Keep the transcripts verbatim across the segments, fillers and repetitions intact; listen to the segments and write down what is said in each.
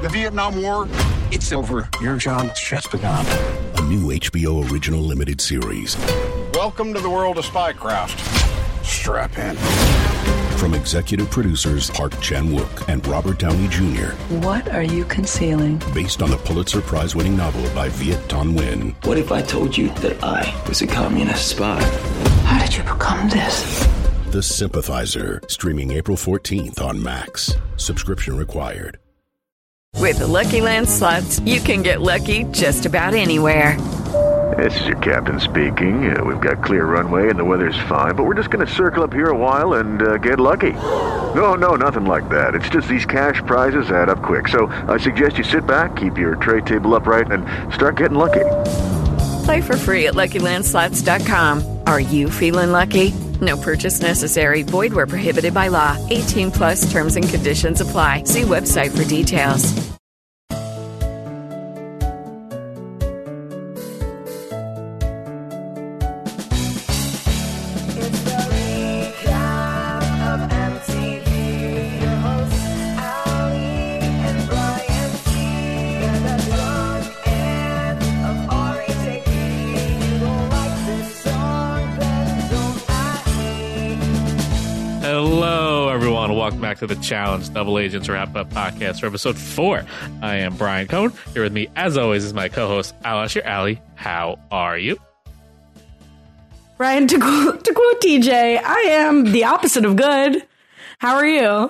The Vietnam War, it's over. Your job has just begun. A new H B O original limited series. Welcome to the world of spycraft. Strap in. From executive producers Park Chan-wook and Robert Downey Junior What are you concealing? Based on the Pulitzer Prize-winning novel by Viet Thanh Nguyen. What if I told you that I was a communist spy? How did you become this? The Sympathizer, streaming April fourteenth on Max. Subscription required. With the Lucky Land Slots, you can get lucky just about anywhere. This is your captain speaking. Uh, we've got clear runway and the weather's fine, but we're just going to circle up here a while and uh, get lucky. No, no, nothing like that. It's just these cash prizes add up quick. So I suggest you sit back, keep your tray table upright, and start getting lucky. Play for free at Lucky Land Slots dot com. Are you feeling lucky? No purchase necessary. Void where prohibited by law. eighteen plus terms and conditions apply. See website for details. Welcome back to the Challenge Double Agents Wrap-Up Podcast for episode four. I am Brian Cohn. Here with me, as always, is my co-host, Alasher Ali. How are you? Brian, to quote, to quote T J, I am the opposite of good. How are you?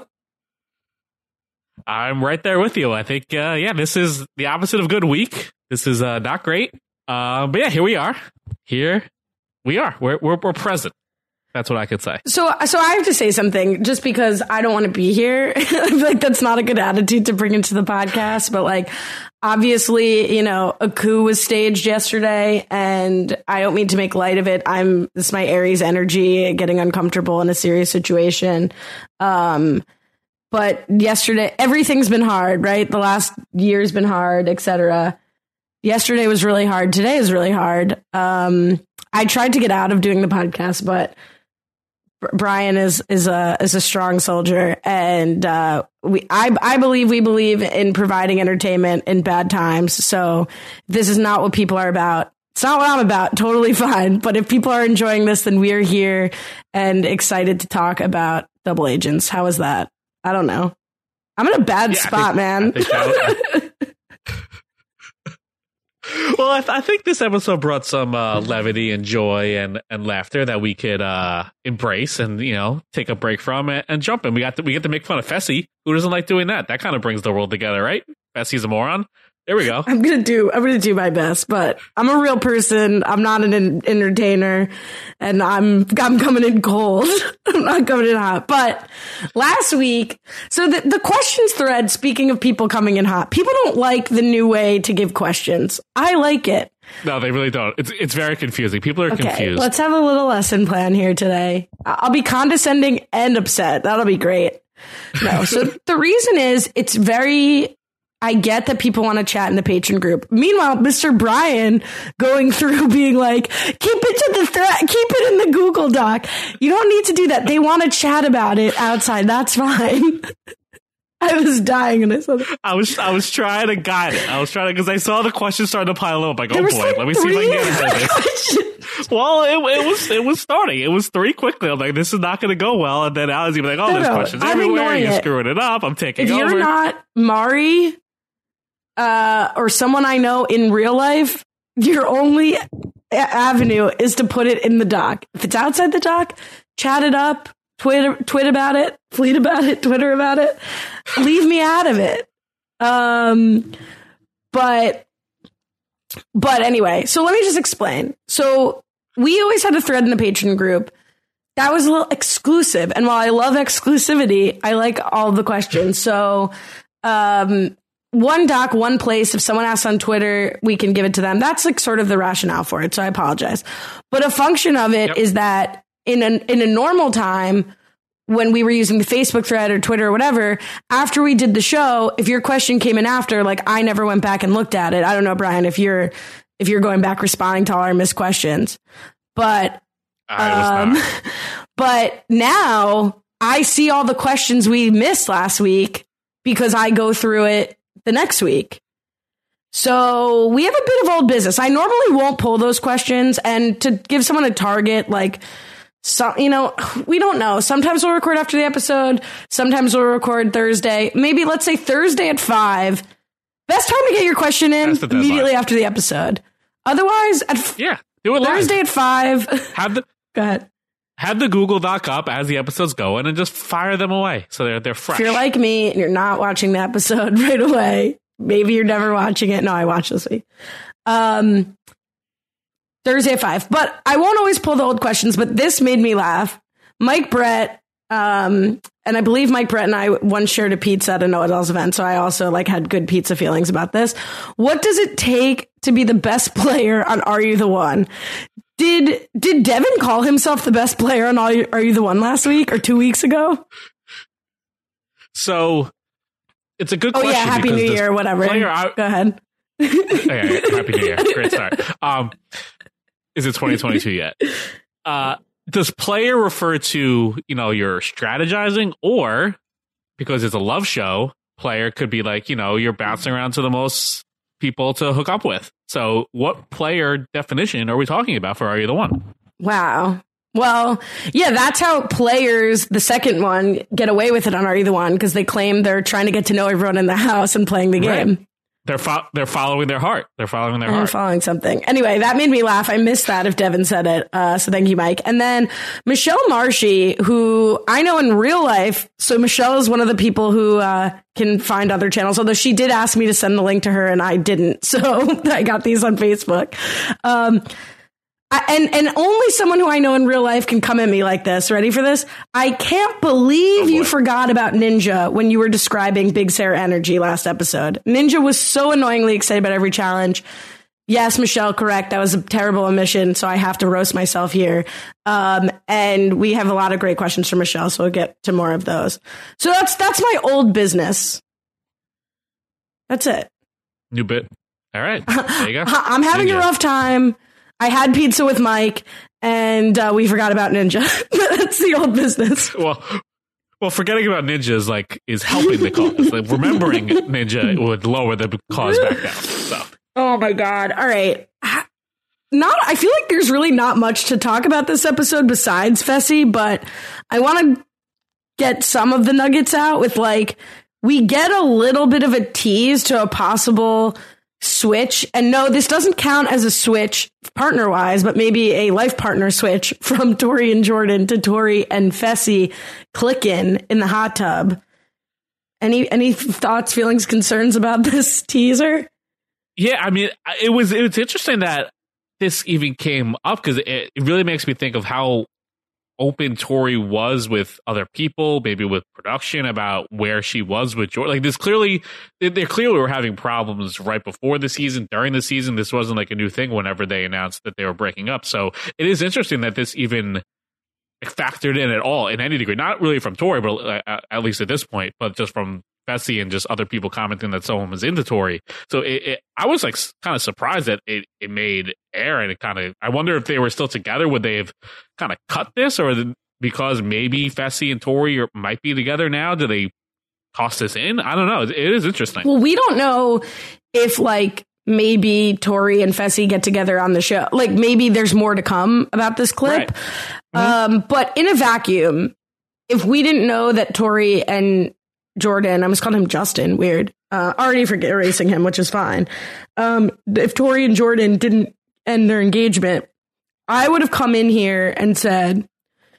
I'm right there with you. I think, uh, yeah, this is the opposite of good week. This is uh, not great. Uh, but yeah, here we are. Here we are. We're, we're, we're present. That's what I could say. So, so I have to say something just because I don't want to be here. I feel like that's not a good attitude to bring into the podcast. But like, obviously, you know, a coup was staged yesterday, and I don't mean to make light of it. I'm this is my Aries energy getting uncomfortable in a serious situation. Um, but yesterday, everything's been hard, right? The last year's been hard, et cetera. Yesterday was really hard. Today is really hard. Um, I tried to get out of doing the podcast, but Brian is is a is a strong soldier, and uh, we I I believe we believe in providing entertainment in bad times. So this is not what people are about. It's not what I'm about. Totally fine. But if people are enjoying this, then we are here and excited to talk about Double Agents. How is that? I don't know. I'm in a bad yeah, spot, I think, man. I think Well, I, th- I think this episode brought some uh, levity and joy and, and laughter that we could uh, embrace and, you know, take a break from it and jump in. We got to, we get to make fun of Fessy. Who doesn't like doing that? That kind of brings the world together, right? Fessy's a moron. There we go. I'm gonna do. I'm gonna do my best, but I'm a real person. I'm not an en- entertainer, and I'm I'm coming in cold. I'm not coming in hot. But last week, so the the questions thread. Speaking of people coming in hot, people don't like the new way to give questions. I like it. No, they really don't. It's it's very confusing. People are okay, confused. Let's have a little lesson plan here today. I'll be condescending and upset. That'll be great. No, so the reason is it's very. I get that people want to chat in the patron group. Meanwhile, Mister Brian going through being like, keep it to the thread, keep it in the Google Doc. You don't need to do that. They want to chat about it outside. That's fine. I was dying and I saw that. I was I was trying to guide it. I was trying to because I saw the questions starting to pile up. Like, oh boy, like let me see if I can get ahead of this. Well, it, it was it was starting. It was three quickly. I'm like, this is not going to go well. And then I was even like, oh, no, there's no, questions I'm everywhere. You're it. screwing it up. I'm taking if over. If you're not Mari uh, or someone I know in real life, your only a- avenue is to put it in the doc. If it's outside the doc, chat it up. Twitter, tweet about it, fleet about it, Twitter about it. Leave me out of it. Um, but, but anyway, so let me just explain. So we always had a thread in the Patreon group that was a little exclusive. And while I love exclusivity, I like all the questions. So, um, one doc, one place. If someone asks on Twitter, we can give it to them. That's like sort of the rationale for it. So I apologize. But a function of it yep. is that in a, in a normal time, when we were using the Facebook thread or Twitter or whatever, after we did the show, if your question came in after, like I never went back and looked at it. I don't know, Brian, if you're, if you're going back responding to all our missed questions, but, um, but now I see all the questions we missed last week because I go through it the next week. So we have a bit of old business. I normally won't pull those questions, and to give someone a target, like, so, you know, we don't know. Sometimes we'll record after the episode. Sometimes we'll record Thursday. Maybe let's say Thursday at five. Best time to get your question in immediately after the episode. Otherwise, at f- yeah, do it Thursday live. at five. Have the Go ahead. Have the Google Doc up as the episodes go in and just fire them away so they're they're fresh. If you're like me and you're not watching the episode right away, maybe you're never watching it. No, I watched this week. Um, Thursday at five. But I won't always pull the old questions, but this made me laugh. Mike Brett, um, and I believe Mike Brett and I once shared a pizza at a No Adults event, so I also like had good pizza feelings about this. What does it take to be the best player on Are You the One? Did did Devin call himself the best player on Are You, Are You the One last week or two weeks ago? So it's a good oh, question. Oh yeah, Happy New Year, whatever. I, Go ahead. Okay, Happy New Year. Great start. Um, is it twenty twenty-two yet? Uh, does player refer to, you know, your strategizing, or because it's a love show, player could be like, you know, you're bouncing around to the most people to hook up with. So what player definition are we talking about for Are You the One? Wow. Well, yeah, that's how players, the second one, get away with it on Are You the One, because they claim they're trying to get to know everyone in the house and playing the game. Right. They're fo- they're following their heart. They're following their I'm heart. following something. Anyway, that made me laugh. I missed that if Devin said it. Uh, so thank you, Mike. And then Michelle Marshy, who I know in real life. So Michelle is one of the people who uh, can find other channels, although she did ask me to send the link to her and I didn't. So I got these on Facebook. Um, I, and and only someone who I know in real life can come at me like this. Ready for this? I can't believe oh you forgot about Ninja when you were describing Big Sarah Energy last episode. Ninja was so annoyingly excited about every challenge. Yes, Michelle, correct. That was a terrible omission, so I have to roast myself here. Um, and we have a lot of great questions for Michelle, so we'll get to more of those. So that's that's my old business. That's it. New bit. All right. There you go. I'm having Ninja. a rough time. I had pizza with Mike, and uh, we forgot about Ninja. That's the old business. Well, well, forgetting about Ninja is like is helping the cause. Like remembering Ninja would lower the cause back down. So. Oh my god! All right, not. I feel like there's really not much to talk about this episode besides Fessy, but I want to get some of the nuggets out with like we get a little bit of a tease to a possible switch, and no, this doesn't count as a switch partner wise, but maybe a life partner switch from Tori and Jordan to Tori and Fessy clicking in the hot tub. Any any thoughts, feelings, concerns about this teaser? Yeah, I mean, it was it was interesting that this even came up because it, it really makes me think of how open Tori was with other people, maybe with production, about where she was with Jordan. Like this clearly, they, they clearly were having problems right before the season, during the season. This wasn't like a new thing whenever they announced that they were breaking up. So it is interesting that this even factored in at all in any degree. Not really from Tori, but uh, at least at this point, but just from Fessy and just other people commenting that someone was into Tori. So it, it, I was like kind of surprised that it, it made air, and it kind of, I wonder if they were still together, would they have kind of cut this, or the, because maybe Fessy and Tori are, might be together now, do they toss this in? I don't know. It, it is interesting. Well, we don't know if like maybe Tori and Fessy get together on the show. Like maybe there's more to come about this clip. Right. Mm-hmm. Um, but in a vacuum, if we didn't know that Tori and Jordan, I almost called him Justin, weird. Uh, already forget erasing him, which is fine. Um, if Tori and Jordan didn't end their engagement, I would have come in here and said,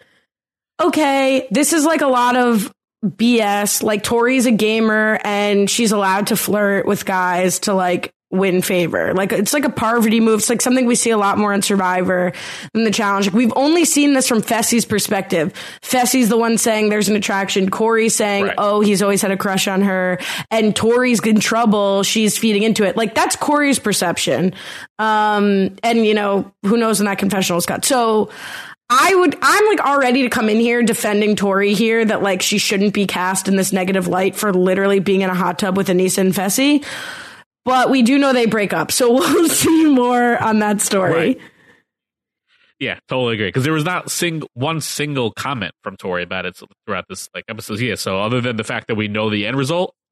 okay, this is like a lot of B S. Like Tori's a gamer and she's allowed to flirt with guys to like win favor. Like it's like a Parvati move. It's like something we see a lot more on Survivor than the challenge. Like, we've only seen this from Fessy's perspective. Fessy's the one saying there's an attraction. Corey saying, right. oh, he's always had a crush on her. And Tori's in trouble. She's feeding into it. Like that's Corey's perception. Um, and you know, who knows when that confessional is cut. So I would, I'm like all ready to come in here defending Tori here that like she shouldn't be cast in this negative light for literally being in a hot tub with Aneesa and Fessy. But we do know they break up, so we'll see more on that story. Right. Yeah, totally agree. Because there was not sing- one single comment from Tori about it throughout this like episode. Yeah, so other than the fact that we know the end result,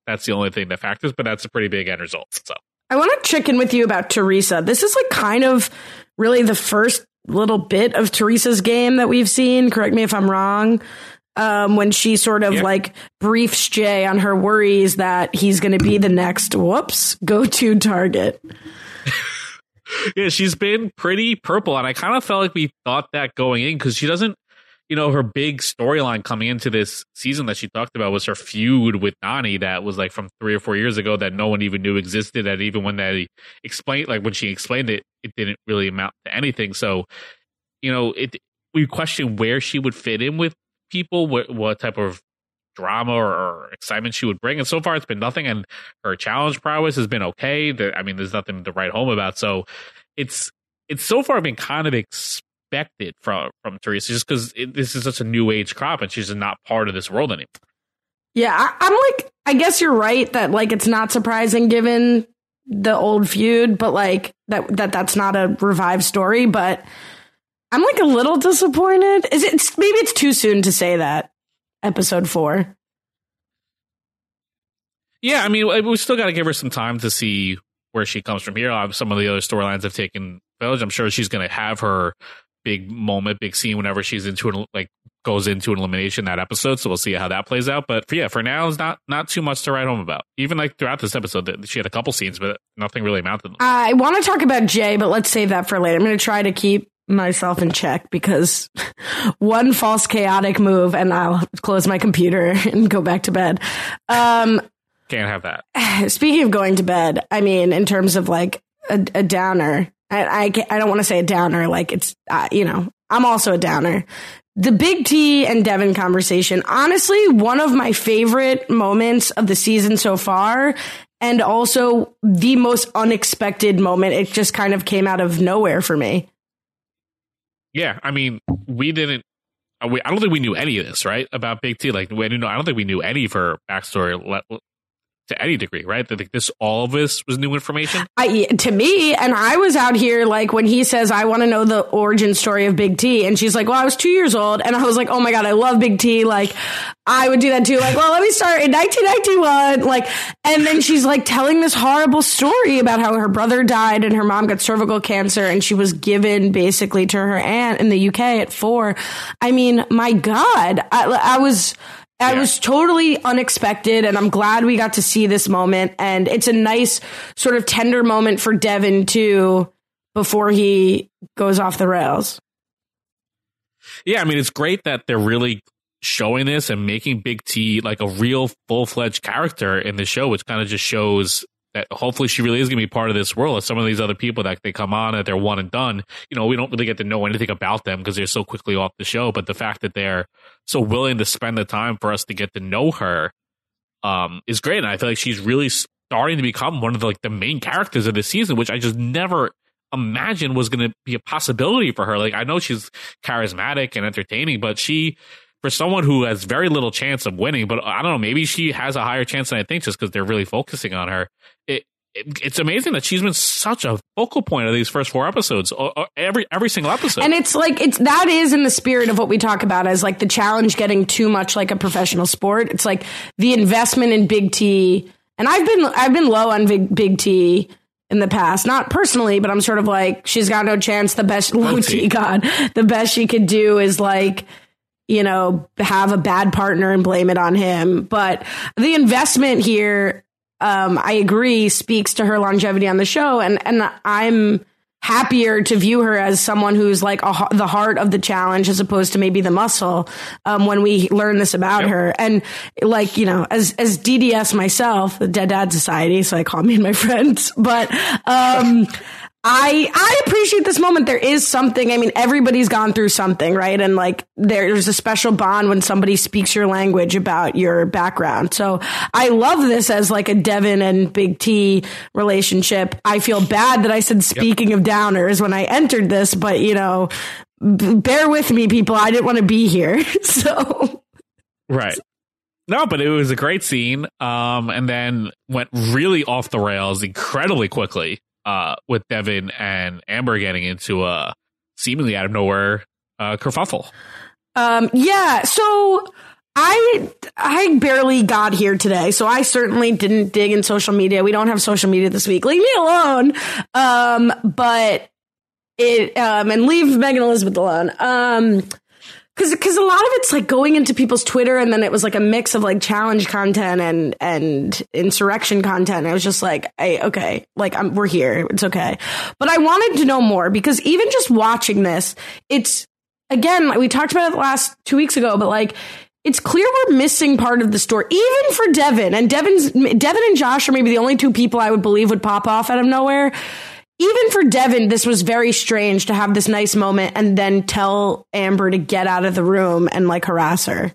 that's the only thing that factors, but that's a pretty big end result. So I want to check in with you about Teresa. This is like kind of really the first little bit of Teresa's game that we've seen. Correct me if I'm wrong. Um, when she sort of yeah. like briefs Jay on her worries that he's going to be the next whoops go-to target. Yeah, she's been pretty purple, and I kind of felt like we thought that going in because she doesn't. You know, her big storyline coming into this season that she talked about was her feud with Nany that was like from three or four years ago that no one even knew existed. That even when they explained, like when she explained it, it didn't really amount to anything. So, you know, it we question where she would fit in with people, what, what type of drama or, or excitement she would bring. And so far, it's been nothing. And her challenge prowess has been okay. The, I mean, there's nothing to write home about. So it's it's so far been kind of expected from from Teresa just because this is such a new age crop and she's not part of this world anymore. Yeah, I, I'm like, I guess you're right that like it's not surprising given the old feud, but like that that that's not a revived story. But I'm like a little disappointed. Is it maybe it's too soon to say that? Episode four. Yeah, I mean, we still got to give her some time to see where she comes from here. Some of the other storylines have taken village. I'm sure she's going to have her big moment, big scene whenever she's into an, like goes into an elimination that episode. So we'll see how that plays out. But for, yeah, for now, it's not not too much to write home about. Even like throughout this episode, she had a couple scenes, but nothing really amounted. I want to talk about Jay, but let's save that for later. I'm going to try to keep myself in check because one false chaotic move and I'll close my computer and go back to bed. Um, Can't have that. Speaking of going to bed, I mean, in terms of like a, a downer. I, I, I don't want to say a downer, like it's, uh, you know, I'm also a downer. The Big T and Devin conversation, honestly, one of my favorite moments of the season so far, and also the most unexpected moment. It just kind of came out of nowhere for me. Yeah, I mean, we didn't, we, I don't think we knew any of this, right, about Big T. Like, we didn't know, I don't think we knew any of her backstory to any degree, right? That this all of this was new information. I to me, and I was out here like when he says, "I want to know the origin story of Big T," and she's like, "Well, I was two years old," and I was like, "Oh my god, I love Big T." Like, I would do that too. Like, well, let me start in nineteen ninety-one. Like, and then she's like telling this horrible story about how her brother died and her mom got cervical cancer, and she was given basically to her aunt in the U K at four. I mean, my god, I, I was. I yeah. was totally unexpected, and I'm glad we got to see this moment. And it's a nice sort of tender moment for Devin, too, before he goes off the rails. Yeah, I mean, it's great that they're really showing this and making Big T like a real full-fledged character in the show, which kind of just shows that hopefully she really is going to be part of this world. As some of these other people that they come on that they're one and done, you know, we don't really get to know anything about them because they're so quickly off the show. But the fact that they're so willing to spend the time for us to get to know her um, is great. And I feel like she's really starting to become one of the, like the main characters of this season, which I just never imagined was going to be a possibility for her. Like, I know she's charismatic and entertaining, but she, for someone who has very little chance of winning, but I don't know, maybe she has a higher chance than I think just because they're really focusing on her. It, it it's amazing that she's been such a focal point of these first four episodes, every every single episode. And it's like it's that is in the spirit of what we talk about as like the challenge getting too much like a professional sport. It's like the investment in Big T, and I've been I've been low on Big Big T in the past, not personally, but I'm sort of like she's got no chance. The best low T, God, the best she could do is like, you know, have a bad partner and blame it on him. But the investment here, um, I agree, speaks to her longevity on the show. And, and I'm happier to view her as someone who's like a, the heart of the challenge as opposed to maybe the muscle um, when we learn this about yep. her. And like, you know, as, as D D S myself, the Dead Dad Society, so I call me and my friends, but um, I I appreciate this moment. There is something. I mean, everybody's gone through something, right? And like, there's a special bond when somebody speaks your language about your background. So I love this as like a Devin and Big T relationship. I feel bad that I said speaking yep. of downers when I entered this, but you know, b- bear with me, people. I didn't want to be here. So right. No, but it was a great scene. Um, and then went really off the rails incredibly quickly. Uh, with Devin and Amber getting into a seemingly out of nowhere uh, kerfuffle. Um, yeah, so I I barely got here today, so I certainly didn't dig in social media. We don't have social media this week. Leave me alone. Um, but it um, and leave Megan Elizabeth alone. Um, because because a lot of it's like going into people's Twitter, and then it was like a mix of like challenge content and and insurrection content. I was just like, hey, okay, like I'm, we're here. It's okay. But I wanted to know more because even just watching this, it's again, like we talked about it last two weeks ago, but like. It's clear we're missing part of the story, even for Devin. And Devin's Devin and Josh are maybe the only two people I would believe would pop off out of nowhere. Even for Devin, this was very strange to have this nice moment and then tell Amber to get out of the room and like harass her.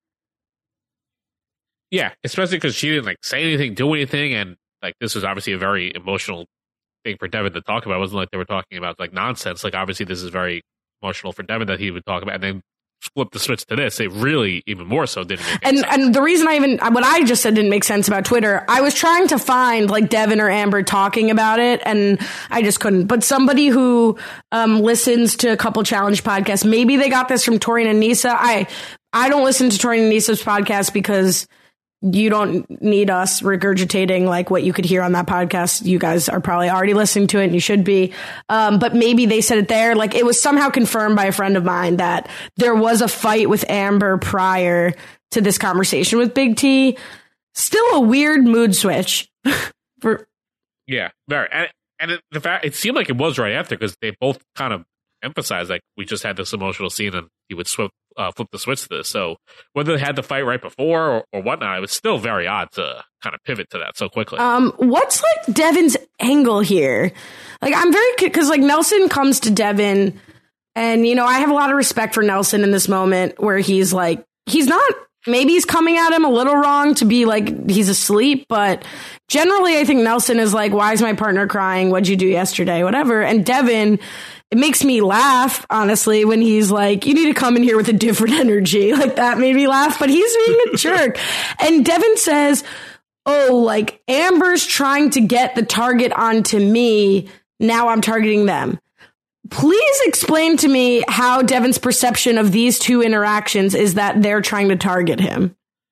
Yeah, especially because she didn't like say anything, do anything, and like this was obviously a very emotional thing for Devin to talk about. It wasn't like they were talking about like nonsense. Like obviously this is very emotional for Devin that he would talk about, and then flip the switch to this, it really even more so didn't make and sense. And the reason I even what I just said didn't make sense about Twitter, I was trying to find like Devin or Amber talking about it, and I just couldn't. But somebody who um, listens to a couple challenge podcasts, maybe they got this from Torian and Nisa. I I don't listen to Torian and Nisa's podcast because you don't need us regurgitating like what you could hear on that podcast. You guys are probably already listening to it and you should be. Um, but maybe they said it there. Like it was somehow confirmed by a friend of mine that there was a fight with Amber prior to this conversation with Big T. Still a weird mood switch. for Yeah, very. And, and it, the fact, it seemed like it was right after because they both kind of emphasized like we just had this emotional scene and he would swip, uh, flip the switch to this. So whether they had the fight right before or, or whatnot, it was still very odd to kind of pivot to that so quickly. Um, what's like Devin's angle here? Like I'm very because like Nelson comes to Devin, and you know I have a lot of respect for Nelson in this moment where he's like he's not. Maybe he's coming at him a little wrong to be like he's asleep, but generally I think Nelson is like, why is my partner crying? What'd you do yesterday? Whatever. And Devin, it makes me laugh, honestly, when he's like, you need to come in here with a different energy. Like that made me laugh, but he's being a jerk. And Devin says, oh, like Amber's trying to get the target onto me. Now I'm targeting them. Please explain to me how Devin's perception of these two interactions is that they're trying to target him.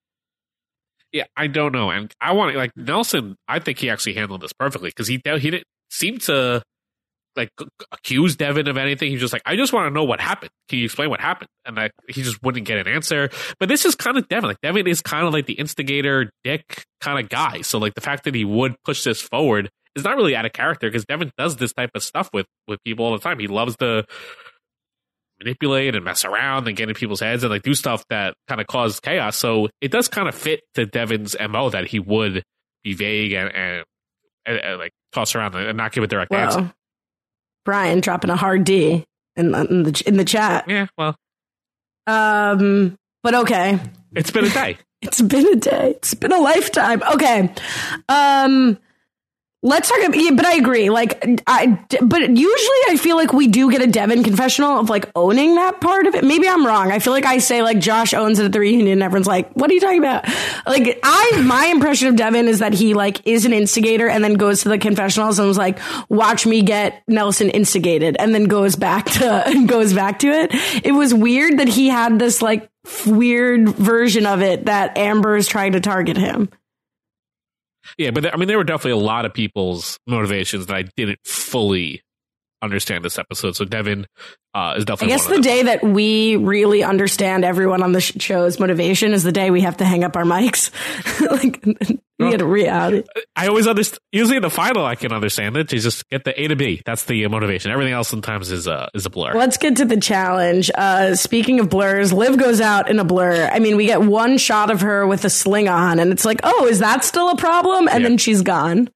Yeah, I don't know. And I want to, like, Nelson, I think he actually handled this perfectly because he, he didn't seem to, like, accuse Devin of anything. He was just like, I just want to know what happened. Can you explain what happened? And like, he just wouldn't get an answer. But this is kind of Devin. Like, Devin is kind of like the instigator, dick kind of guy. So, like, the fact that he would push this forward is not really out of character because Devin does this type of stuff with, with people all the time. He loves to manipulate and mess around and get in people's heads and like do stuff that kind of cause chaos. So it does kind of fit to Devin's M O that he would be vague and, and, and, and like toss around and not give a direct Whoa. answer. Brian dropping a hard D in, in the in the chat. Yeah, well, um, but okay. It's been a day. It's been a day. It's been a lifetime. Okay. Um. Let's talk about, yeah, but I agree. Like, I, but usually I feel like we do get a Devin confessional of like owning that part of it. Maybe I'm wrong. I feel like I say like Josh owns it at the reunion and everyone's like, what are you talking about? Like, I, my impression of Devin is that he like is an instigator and then goes to the confessionals and was like, watch me get Nelson instigated and then goes back to, goes back to it. It was weird that he had this like weird version of it that Amber is trying to target him. Yeah, but I mean, there were definitely a lot of people's motivations that I didn't fully understand this episode. So Devin uh, is definitely. I guess one the of day that we really understand everyone on the show's motivation is the day we have to hang up our mics. Like we get a reality. I always understand. Usually in the final, I can understand it. You just get the A to B. That's the motivation. Everything else sometimes is a is a blur. Let's get to the challenge. Uh, speaking of blurs, Liv goes out in a blur. I mean, we get one shot of her with a sling on, and it's like, oh, is that still a problem? And yeah. then she's gone.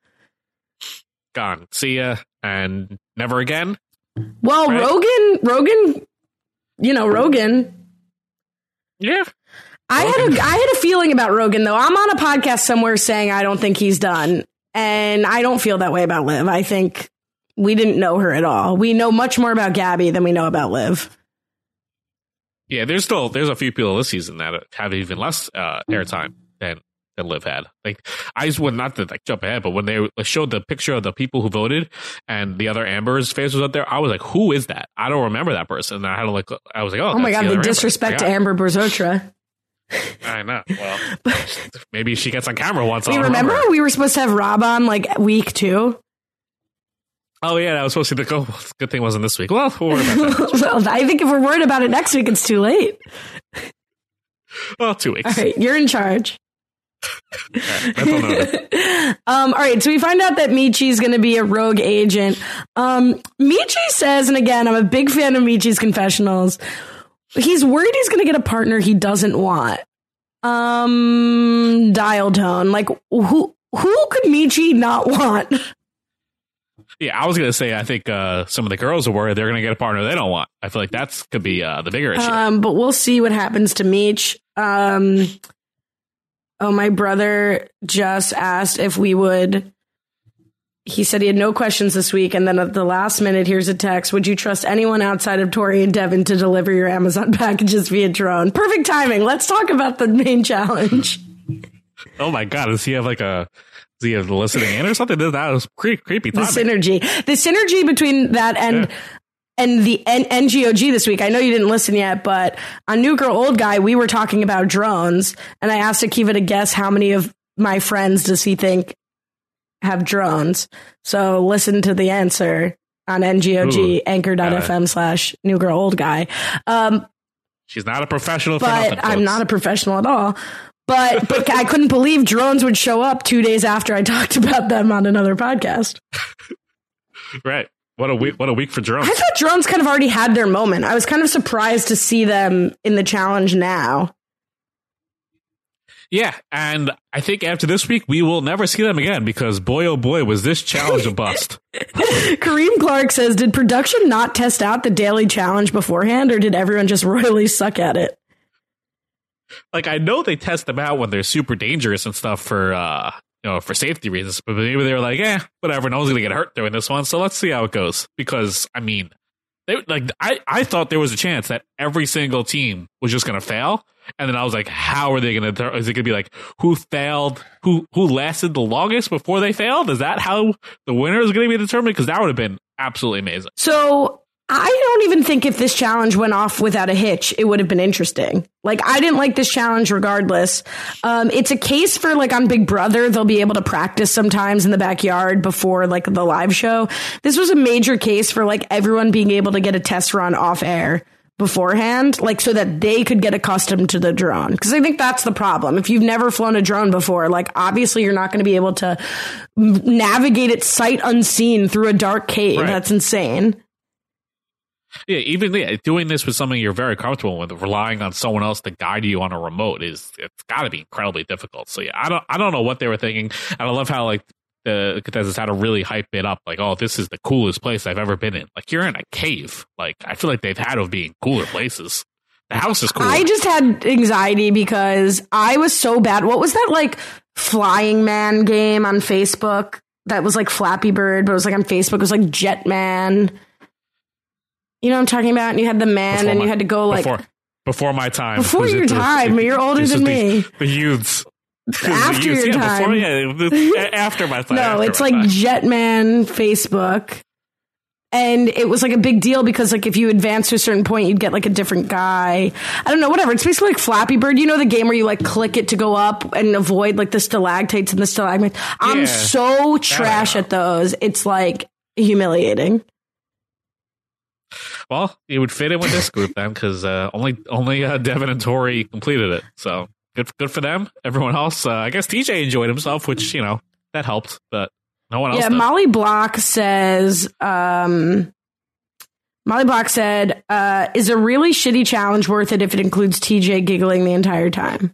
Gone. See ya, and never again. Well, right? Rogan, Rogan, you know, Rogan. Yeah. I had a I had a feeling about Rogan, though. I'm on a podcast somewhere saying I don't think he's done. And I don't feel that way about Liv. I think we didn't know her at all. We know much more about Gabby than we know about Liv. Yeah, there's still there's a few people this season that have even less uh, airtime than than Liv had. Like, I just would not to like jump ahead, but when they showed the picture of the people who voted and the other Amber's face was up there, I was like, who is that? I don't remember that person. And I had to like, I was like, oh, oh my god, the, the disrespect to Amber Berzotra. I know. Well, maybe she gets on camera once. We I'll remember, remember we were supposed to have Rob on like week two. Oh yeah, that was supposed to be the goal. Good thing it wasn't this week. Well, we'll worry about that. Well, I think if we're worried about it next week, it's too late. Well, two weeks. All right, you're in charge. All right, um, all right, so we find out that Michi's going to be a rogue agent. Um, Michi says, and again, I'm a big fan of Michi's confessionals. He's worried he's going to get a partner he doesn't want. Um, dial tone. Like, who who could Michi not want? Yeah, I was going to say, I think uh, some of the girls are worried they're going to get a partner they don't want. I feel like that's could be uh, the bigger issue. Um, but we'll see what happens to Meech. Um, oh, my brother just asked if we would. He said he had no questions this week. And then at the last minute, here's a text. Would you trust anyone outside of Tori and Devin to deliver your Amazon packages via drone? Perfect timing. Let's talk about the main challenge. Oh, my God. Does he have like a... Is he listening in or something? That was creepy. creepy the synergy. The synergy between that and... Yeah. And the N- N G O G this week, I know you didn't listen yet, but on New Girl, Old Guy, we were talking about drones. And I asked Akiva to guess how many of my friends does he think have drones. So listen to the answer on N G O G, anchor.fm uh, slash New Girl, Old Guy. Um, she's not a professional, for but nothing, I'm not a professional at all. But, but I couldn't believe drones would show up two days after I talked about them on another podcast. Right. What a week! What a week for drones. I thought drones kind of already had their moment. I was kind of surprised to see them in the challenge now. Yeah, and I think after this week, we will never see them again because boy, oh boy, was this challenge a bust. Kareem Clark says, did production not test out the daily challenge beforehand, or did everyone just royally suck at it? Like, I know they test them out when they're super dangerous and stuff for, uh, you know, for safety reasons, but maybe they were like, eh, whatever, no one's gonna get hurt doing this one, so let's see how it goes. Because, I mean, they, like, I, I thought there was a chance that every single team was just gonna fail, and then I was like, how are they gonna, is it gonna be like, who failed, who who lasted the longest before they failed? Is that how the winner is gonna be determined? Because that would have been absolutely amazing. So, I don't even think if this challenge went off without a hitch, it would have been interesting. Like, I didn't like this challenge regardless. Um, it's a case for, like, on Big Brother, they'll be able to practice sometimes in the backyard before, like, the live show. This was a major case for, like, everyone being able to get a test run off air beforehand, like, so that they could get accustomed to the drone. Because I think that's the problem. If you've never flown a drone before, like, obviously you're not going to be able to navigate it sight unseen through a dark cave. Right. That's insane. Yeah, even yeah, doing this with something you're very comfortable with, relying on someone else to guide you on a remote is it's got to be incredibly difficult. So yeah, I don't I don't know what they were thinking. And I love how like the contestants had to really hype it up, like, oh, this is the coolest place I've ever been in. Like, you're in a cave. Like, I feel like they've had to be in cooler places. The house is cool. I just had anxiety because I was so bad. What was that like Flying Man game on Facebook that was like Flappy Bird, but it was like on Facebook. It was like Jetman. You know what I'm talking about? And you had the man before and my, you had to go like... Before, before my time. Before your it, time. It, you're older than me. The, the youths. After the youths. your yeah, time. Before, yeah, after my time. No, it's like time. Jetman Facebook. And it was like a big deal because like if you advance to a certain point, you'd get like a different guy. I don't know, whatever. It's basically like Flappy Bird. You know the game where you like click it to go up and avoid like the stalactites and the stalagmites? I'm yeah. so trash at those. It's like humiliating. Well, it would fit in with this group then, because uh, only only uh, Devin and Tori completed it. So good, good for them. Everyone else, uh, I guess T J enjoyed himself, which you know that helped, but no one else. Yeah, did. Molly Block says. Um, Molly Block said, uh, "Is a really shitty challenge worth it if it includes T J giggling the entire time?"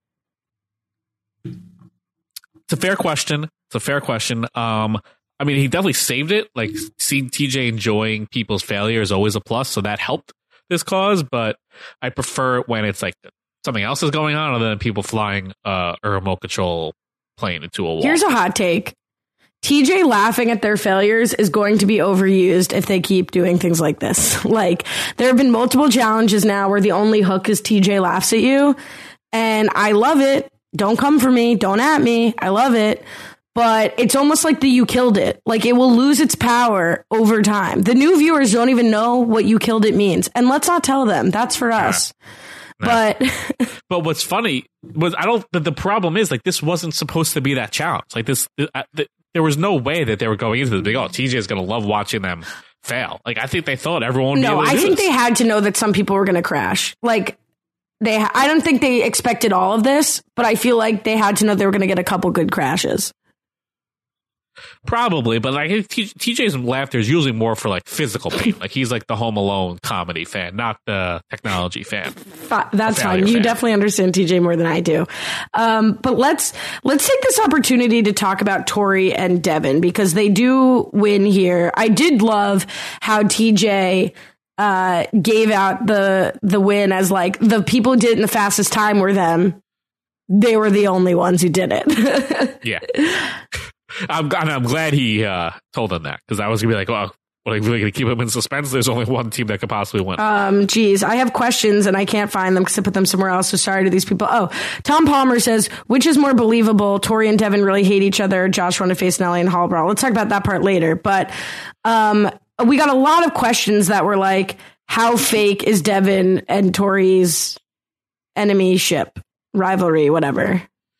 It's a fair question. It's a fair question. Um. I mean, he definitely saved it. Like, seeing T J enjoying people's failure is always a plus, so that helped this cause. But I prefer it when it's like something else is going on, other than people flying uh, a remote control plane into a wall. Here's a hot take: T J laughing at their failures is going to be overused if they keep doing things like this. Like, there have been multiple challenges now where the only hook is T J laughs at you, and I love it. Don't come for me. Don't at me. I love it. But it's almost like the you killed it. Like, it will lose its power over time. The new viewers don't even know what you killed it means. And let's not tell them. That's for us. But but what's funny was I don't. The, the problem is like this wasn't supposed to be that challenge. Like this, the, uh, the, there was no way that they were going into this. Big, oh, T J is going to love watching them fail. Like I think they thought everyone. Would no, be able to I do think this. they had to know that some people were going to crash. Like they, I don't think they expected all of this, but I feel like they had to know they were going to get a couple good crashes. Probably, but like T- TJ's laughter is usually more for like physical pain. Like he's like the Home Alone comedy fan, not the technology fan. F- that's fine. You fan. definitely understand T J more than I do. Um, but let's let's take this opportunity to talk about Tori and Devin because they do win here. I did love how T J uh, gave out the the win as like the people who did it in the fastest time were them. They were the only ones who did it. Yeah. I'm, I'm glad he uh, told them that because I was gonna be like, "Oh, what, are you really gonna keep him in suspense?" There's only one team that could possibly win. Um, geez, I have questions and I can't find them because I put them somewhere else. So sorry to these people. Oh, Tom Palmer says, which is more believable? Tori and Devin really hate each other. Josh wanted to face Nelly and Hall Brawl. Let's talk about that part later. But um, we got a lot of questions that were like, how fake is Devin and Tori's enemyship, rivalry, whatever?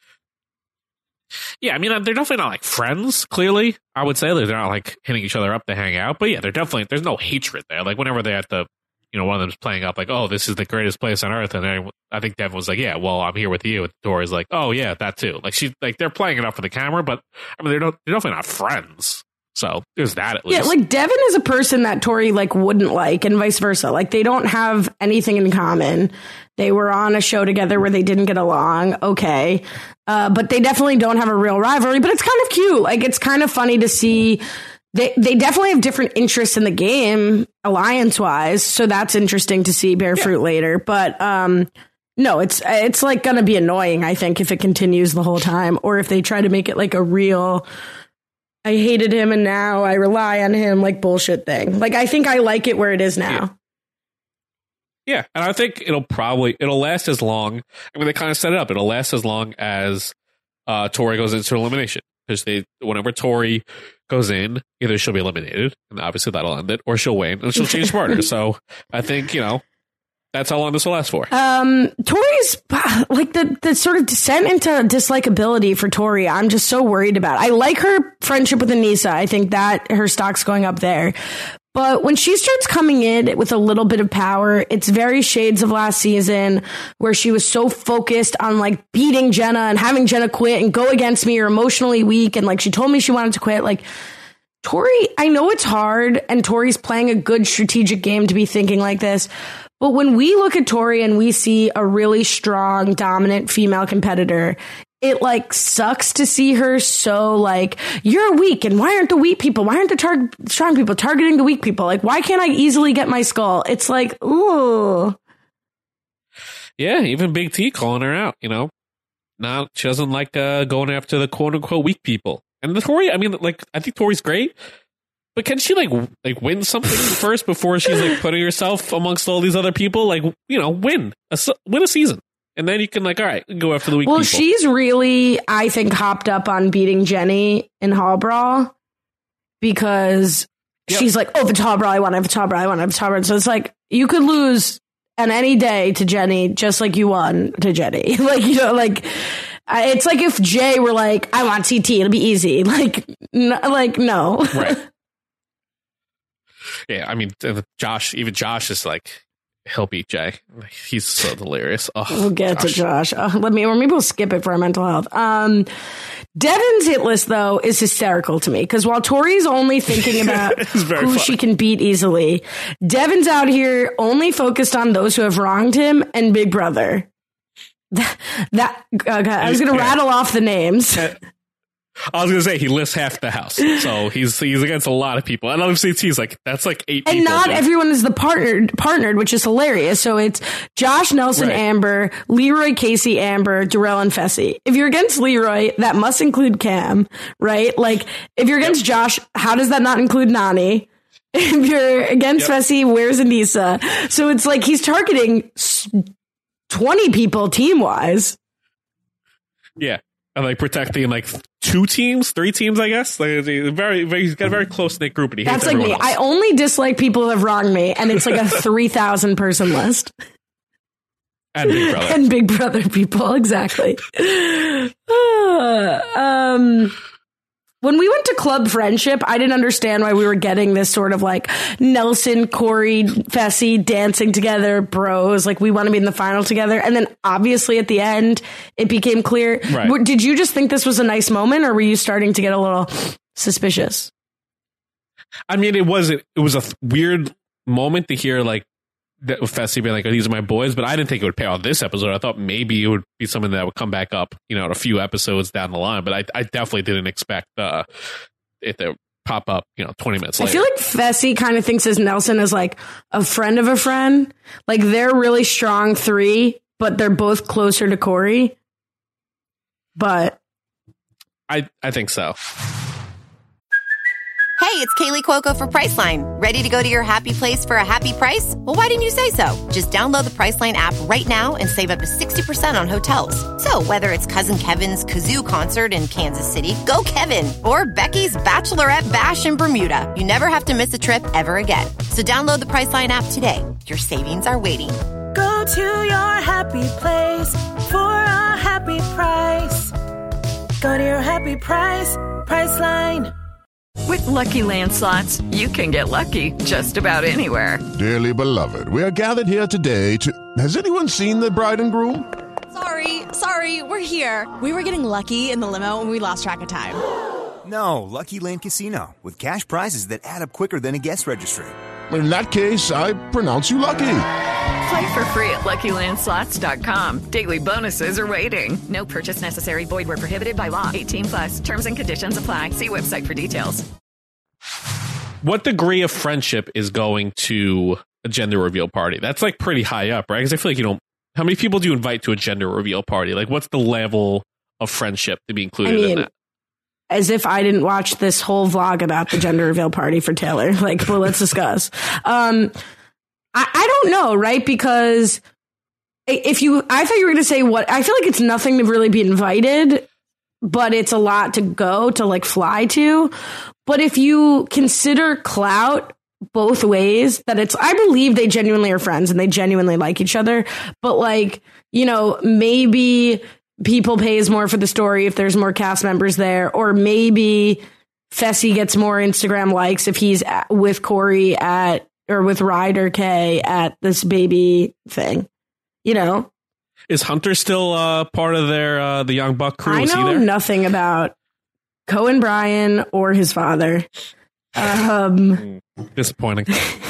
Yeah, I mean, they're definitely not like friends, clearly. I would say they're not like hitting each other up to hang out. But yeah, they're definitely, there's no hatred there. Like whenever they're at the, you know, one of them's playing up like, oh, this is the greatest place on earth. And then I think Devin was like, yeah, well, I'm here with you. And Tori's like, oh, yeah, that too. Like she, like they're playing it up for the camera, but I mean, they're, no, they're definitely not friends. So there's that at least. Yeah, like Devin is a person that Tori like wouldn't like and vice versa. Like they don't have anything in common. They were on a show together where they didn't get along. Okay. Uh, but they definitely don't have a real rivalry, but it's kind of cute. Like it's kind of funny to see they, they definitely have different interests in the game alliance wise. So that's interesting to see bear fruit yeah. later. But, um, no, it's, it's like going to be annoying, I think, if it continues the whole time or if they try to make it like a real, I hated him and now I rely on him like bullshit thing. Like, I think I like it where it is now. Yeah. Yeah, and I think it'll probably, it'll last as long. I mean, they kind of set it up. It'll last as long as uh, Tori goes into elimination. Because they, whenever Tori goes in, either she'll be eliminated, and obviously that'll end it, or she'll win, and she'll change partners. So I think, you know, that's how long this will last for. Um, Tori's, like, the, the sort of descent into dislikability for Tori, I'm just so worried about. I like her friendship with Anissa. I think that her stock's going up there. But when she starts coming in with a little bit of power, it's very shades of last season where she was so focused on like beating Jenna and having Jenna quit and go against me or emotionally weak. And like she told me she wanted to quit. Like Tori, I know it's hard and Tori's playing a good strategic game to be thinking like this. But when we look at Tori and we see a really strong, dominant female competitor, it like sucks to see her so like, you're weak and why aren't the weak people, why aren't the tar- strong people targeting the weak people? Like, why can't I easily get my skull? It's like, ooh. Yeah, even Big T calling her out, you know. Not, she doesn't like uh, going after the quote unquote weak people. And the Tori, I mean, like, I think Tori's great. But can she like w- like win something first before she's like putting herself amongst all these other people? Like, you know, win a, win a season. And then you can like, all right, go after the weak well, people. Well, she's really, I think, hopped up on beating Jenny in Hall Brawl because yep. she's like, oh, if it's Hall Brawl, I want to have a Hall Brawl, I want to have a Hall Brawl. So it's like, you could lose on any day to Jenny just like you won to Jenny. Like, you know, like, it's like if Jay were like, I want T T, it'll be easy. Like, no, like, no. Right. Yeah, I mean, Josh, even Josh is like, he'll beat Jay. He's so delirious. Oh, we'll get Josh. to Josh. Uh, let me, or maybe we'll skip it for our mental health. Um, Devin's hit list, though, is hysterical to me because while Tori's only thinking about who funny. she can beat easily, Devin's out here only focused on those who have wronged him and Big Brother. That, that okay, I was going to rattle off the names. I was gonna say he lists half the house, so he's he's against a lot of people. And obviously he's like that's like eight. And people, not dude. everyone is the partnered partnered, which is hilarious. So it's Josh, Nelson, right. Amber, Leroy, Casey, Amber, Darrell, and Fessy. If you're against Leroy, that must include Cam, right? Like if you're against yep. Josh, how does that not include Nany? If you're against yep. Fessy, where's Anissa? So it's like he's targeting twenty people team wise. Yeah. And like protecting like two teams, three teams, I guess. Like very, very, he's got a very close knit group, and he That's hates like me. else. I only dislike people who have wronged me, and it's like a three thousand person list. And Big Brother. And Big Brother people, exactly. Uh, um, when we went to Club Friendship, I didn't understand why we were getting this sort of like Nelson, Corey, Fessy dancing together, bros. Like we want to be in the final together. And then obviously at the end, it became clear. Right. W- Did you just think this was a nice moment, or were you starting to get a little suspicious? I mean, it was it was a th- weird moment to hear like that Fessy being like, oh, these are my boys, but I didn't think it would pay off this episode. I thought maybe it would be something that would come back up, you know, in a few episodes down the line. But I, I definitely didn't expect uh, it to pop up, you know, twenty minutes later. I feel like Fessy kind of thinks as Nelson as like a friend of a friend. Like they're really strong three, but they're both closer to Corey. But I, I think so. Hey, it's Kaylee Cuoco for Priceline. Ready to go to your happy place for a happy price? Well, why didn't you say so? Just download the Priceline app right now and save up to sixty percent on hotels. So whether it's Cousin Kevin's Kazoo Concert in Kansas City, go Kevin, or Becky's Bachelorette Bash in Bermuda, you never have to miss a trip ever again. So download the Priceline app today. Your savings are waiting. Go to your happy place for a happy price. Go to your happy price, Priceline. With Lucky Land Slots, you can get lucky just about anywhere. Dearly beloved, we are gathered here today to... Has anyone seen the bride and groom? Sorry, sorry, we're here. We were getting lucky in the limo and we lost track of time. No, Lucky Land Casino, with cash prizes that add up quicker than a guest registry. In that case, I pronounce you lucky. Play for free at Lucky Land Slots dot com. Daily bonuses are waiting. No purchase necessary. Void where prohibited by law. eighteen plus. Terms and conditions apply. See website for details. What degree of friendship is going to a gender reveal party? That's like pretty high up, right? Because I feel like you don't... How many people do you invite to a gender reveal party? Like, what's the level of friendship to be included I mean, in that? As if I didn't watch this whole vlog about the gender reveal party for Taylor. Like, well, let's discuss. Um, I, I don't know, right? Because if you, I thought you were going to say what, I feel like it's nothing to really be invited, but it's a lot to go to like fly to. But if you consider clout both ways, that it's, I believe they genuinely are friends and they genuinely like each other. But like, you know, maybe people pays more for the story if there's more cast members there, or maybe Fessy gets more Instagram likes if he's at, with Corey at, or with Ryder K at this baby thing, you know? Is Hunter still uh, part of their, uh, the Young Buck crew? I Is know he there? nothing about Cohen Bryan or his father. Um, Disappointing.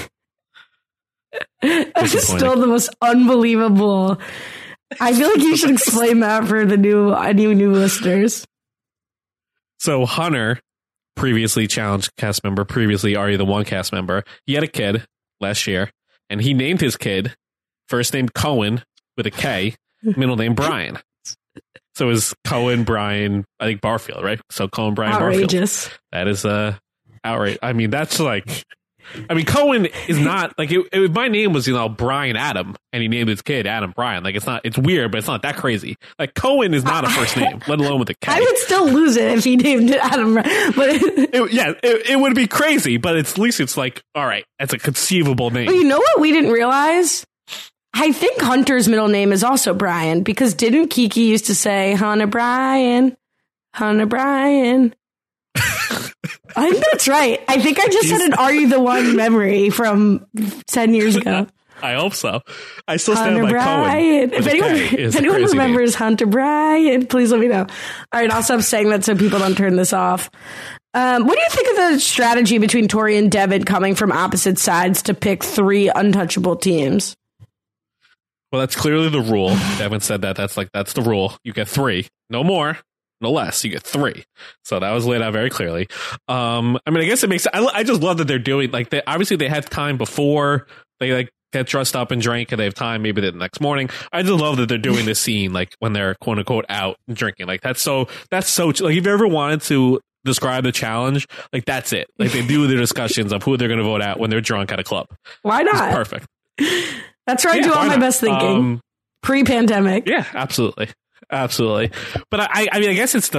That's still the most unbelievable. I feel like you should explain that for the new, new, new listeners. So Hunter, previously challenged cast member, previously Are You the One cast member, he had a kid last year, and he named his kid first name Cohen with a K, middle name Brian. So is Cohen Brian, I think Barfield, right? So Cohen Brian Outrageous. Barfield. That is uh, outrage. I mean, that's like, I mean, Cohen is not like, it, it, my name was, you know, Brian Adam, and he named his kid Adam Brian. Like, it's not, it's weird, but it's not that crazy. Like, Cohen is not a first name, let alone with a K. I would still lose it if he named it Adam. But it, yeah, it, it would be crazy, but it's, at least it's like, all right, that's a conceivable name. But you know what we didn't realize? I think Hunter's middle name is also Brian, because didn't Kiki used to say Hunter Brian, Hunter Brian? I think that's right. I think I just had an Are You the One memory from ten years ago. I hope so. I still stand Hunter by Brian. Cohen. If anyone, if anyone remembers name. Hunter Brian, please let me know. All right, I'll stop saying that so people don't turn this off. Um, what do you think of the strategy between Tori and Devin coming from opposite sides to pick three untouchable teams? Well, that's clearly the rule. Devin said that. That's like, that's the rule. You get three. No more. No less. You get three. So that was laid out very clearly. Um, I mean, I guess it makes, I, I just love that they're doing, like, they, obviously they had time before they, like, get dressed up and drink, and they have time maybe the next morning. I just love that they're doing this scene, like, when they're, quote unquote, out and drinking. Like, that's so, that's so, like, if you ever wanted to describe the challenge, like, that's it. Like, they do their discussions of who they're going to vote out when they're drunk at a club. Why not? It's perfect. That's where I yeah, do all my not? best thinking. Um, Pre-pandemic. Yeah, absolutely. Absolutely. But I, I mean, I guess it's the,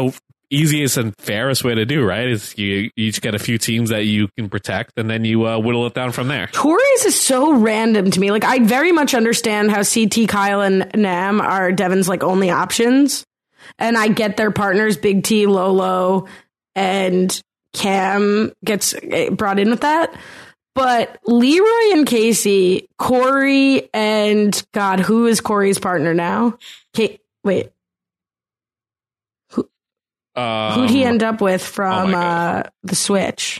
easiest and fairest way to do, right? Is you, you each get a few teams that you can protect, and then you uh, whittle it down from there. Tories is so random to me. Like, I very much understand how C T, Kyle, and Nam are Devin's like only options, and I get their partners, Big T, Lolo, and Cam gets brought in with that. But Leroy and Casey, Corey, and God, who is Corey's partner now? Kate, wait. Who, um, who'd he end up with from oh uh, the Switch?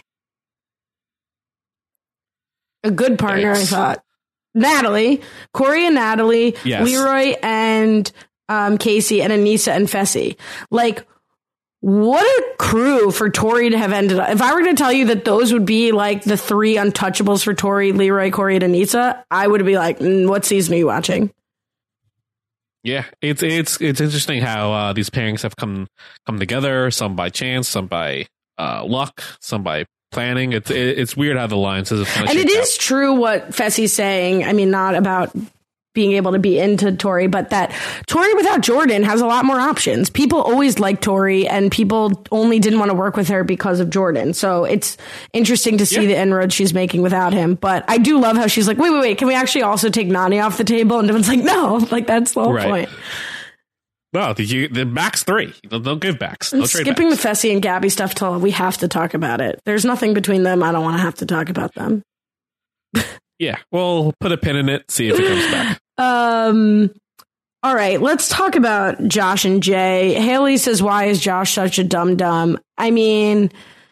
A good partner, Yikes. I thought. Natalie. Corey and Natalie. Yes. Leroy and um, Casey, and Anissa and Fessy. Like, what a crew for Tori to have ended up. If I were going to tell you that those would be like the three untouchables for Tori, Leroy, Corey, and Anissa, I would be like, mm, what season are you watching? Yeah, it's it's it's interesting how uh, these pairings have come come together. Some by chance, some by uh, luck, some by planning. It's it, it's weird how the alliances have kind of And it shaped is true what Fessy's saying. I mean, not about being able to be into Tori, but that Tori without Jordan has a lot more options. People always liked Tori, and people only didn't want to work with her because of Jordan. So it's interesting to see Yeah. the inroads she's making without him. But I do love how she's like, wait, wait, wait, can we actually also take Nany off the table? And everyone's like, no, like that's the whole Right. point. Well, the, you, the max three. Don't, don't give backs. I'm No trade skipping backs. the Fessy and Gabby stuff till we have to talk about it. There's nothing between them. I don't want to have to talk about them. Yeah, well, put a pin in it. See if it comes back. Um. All right, let's talk about Josh and Jay. Haley says, why is Josh such a dum-dum? I mean,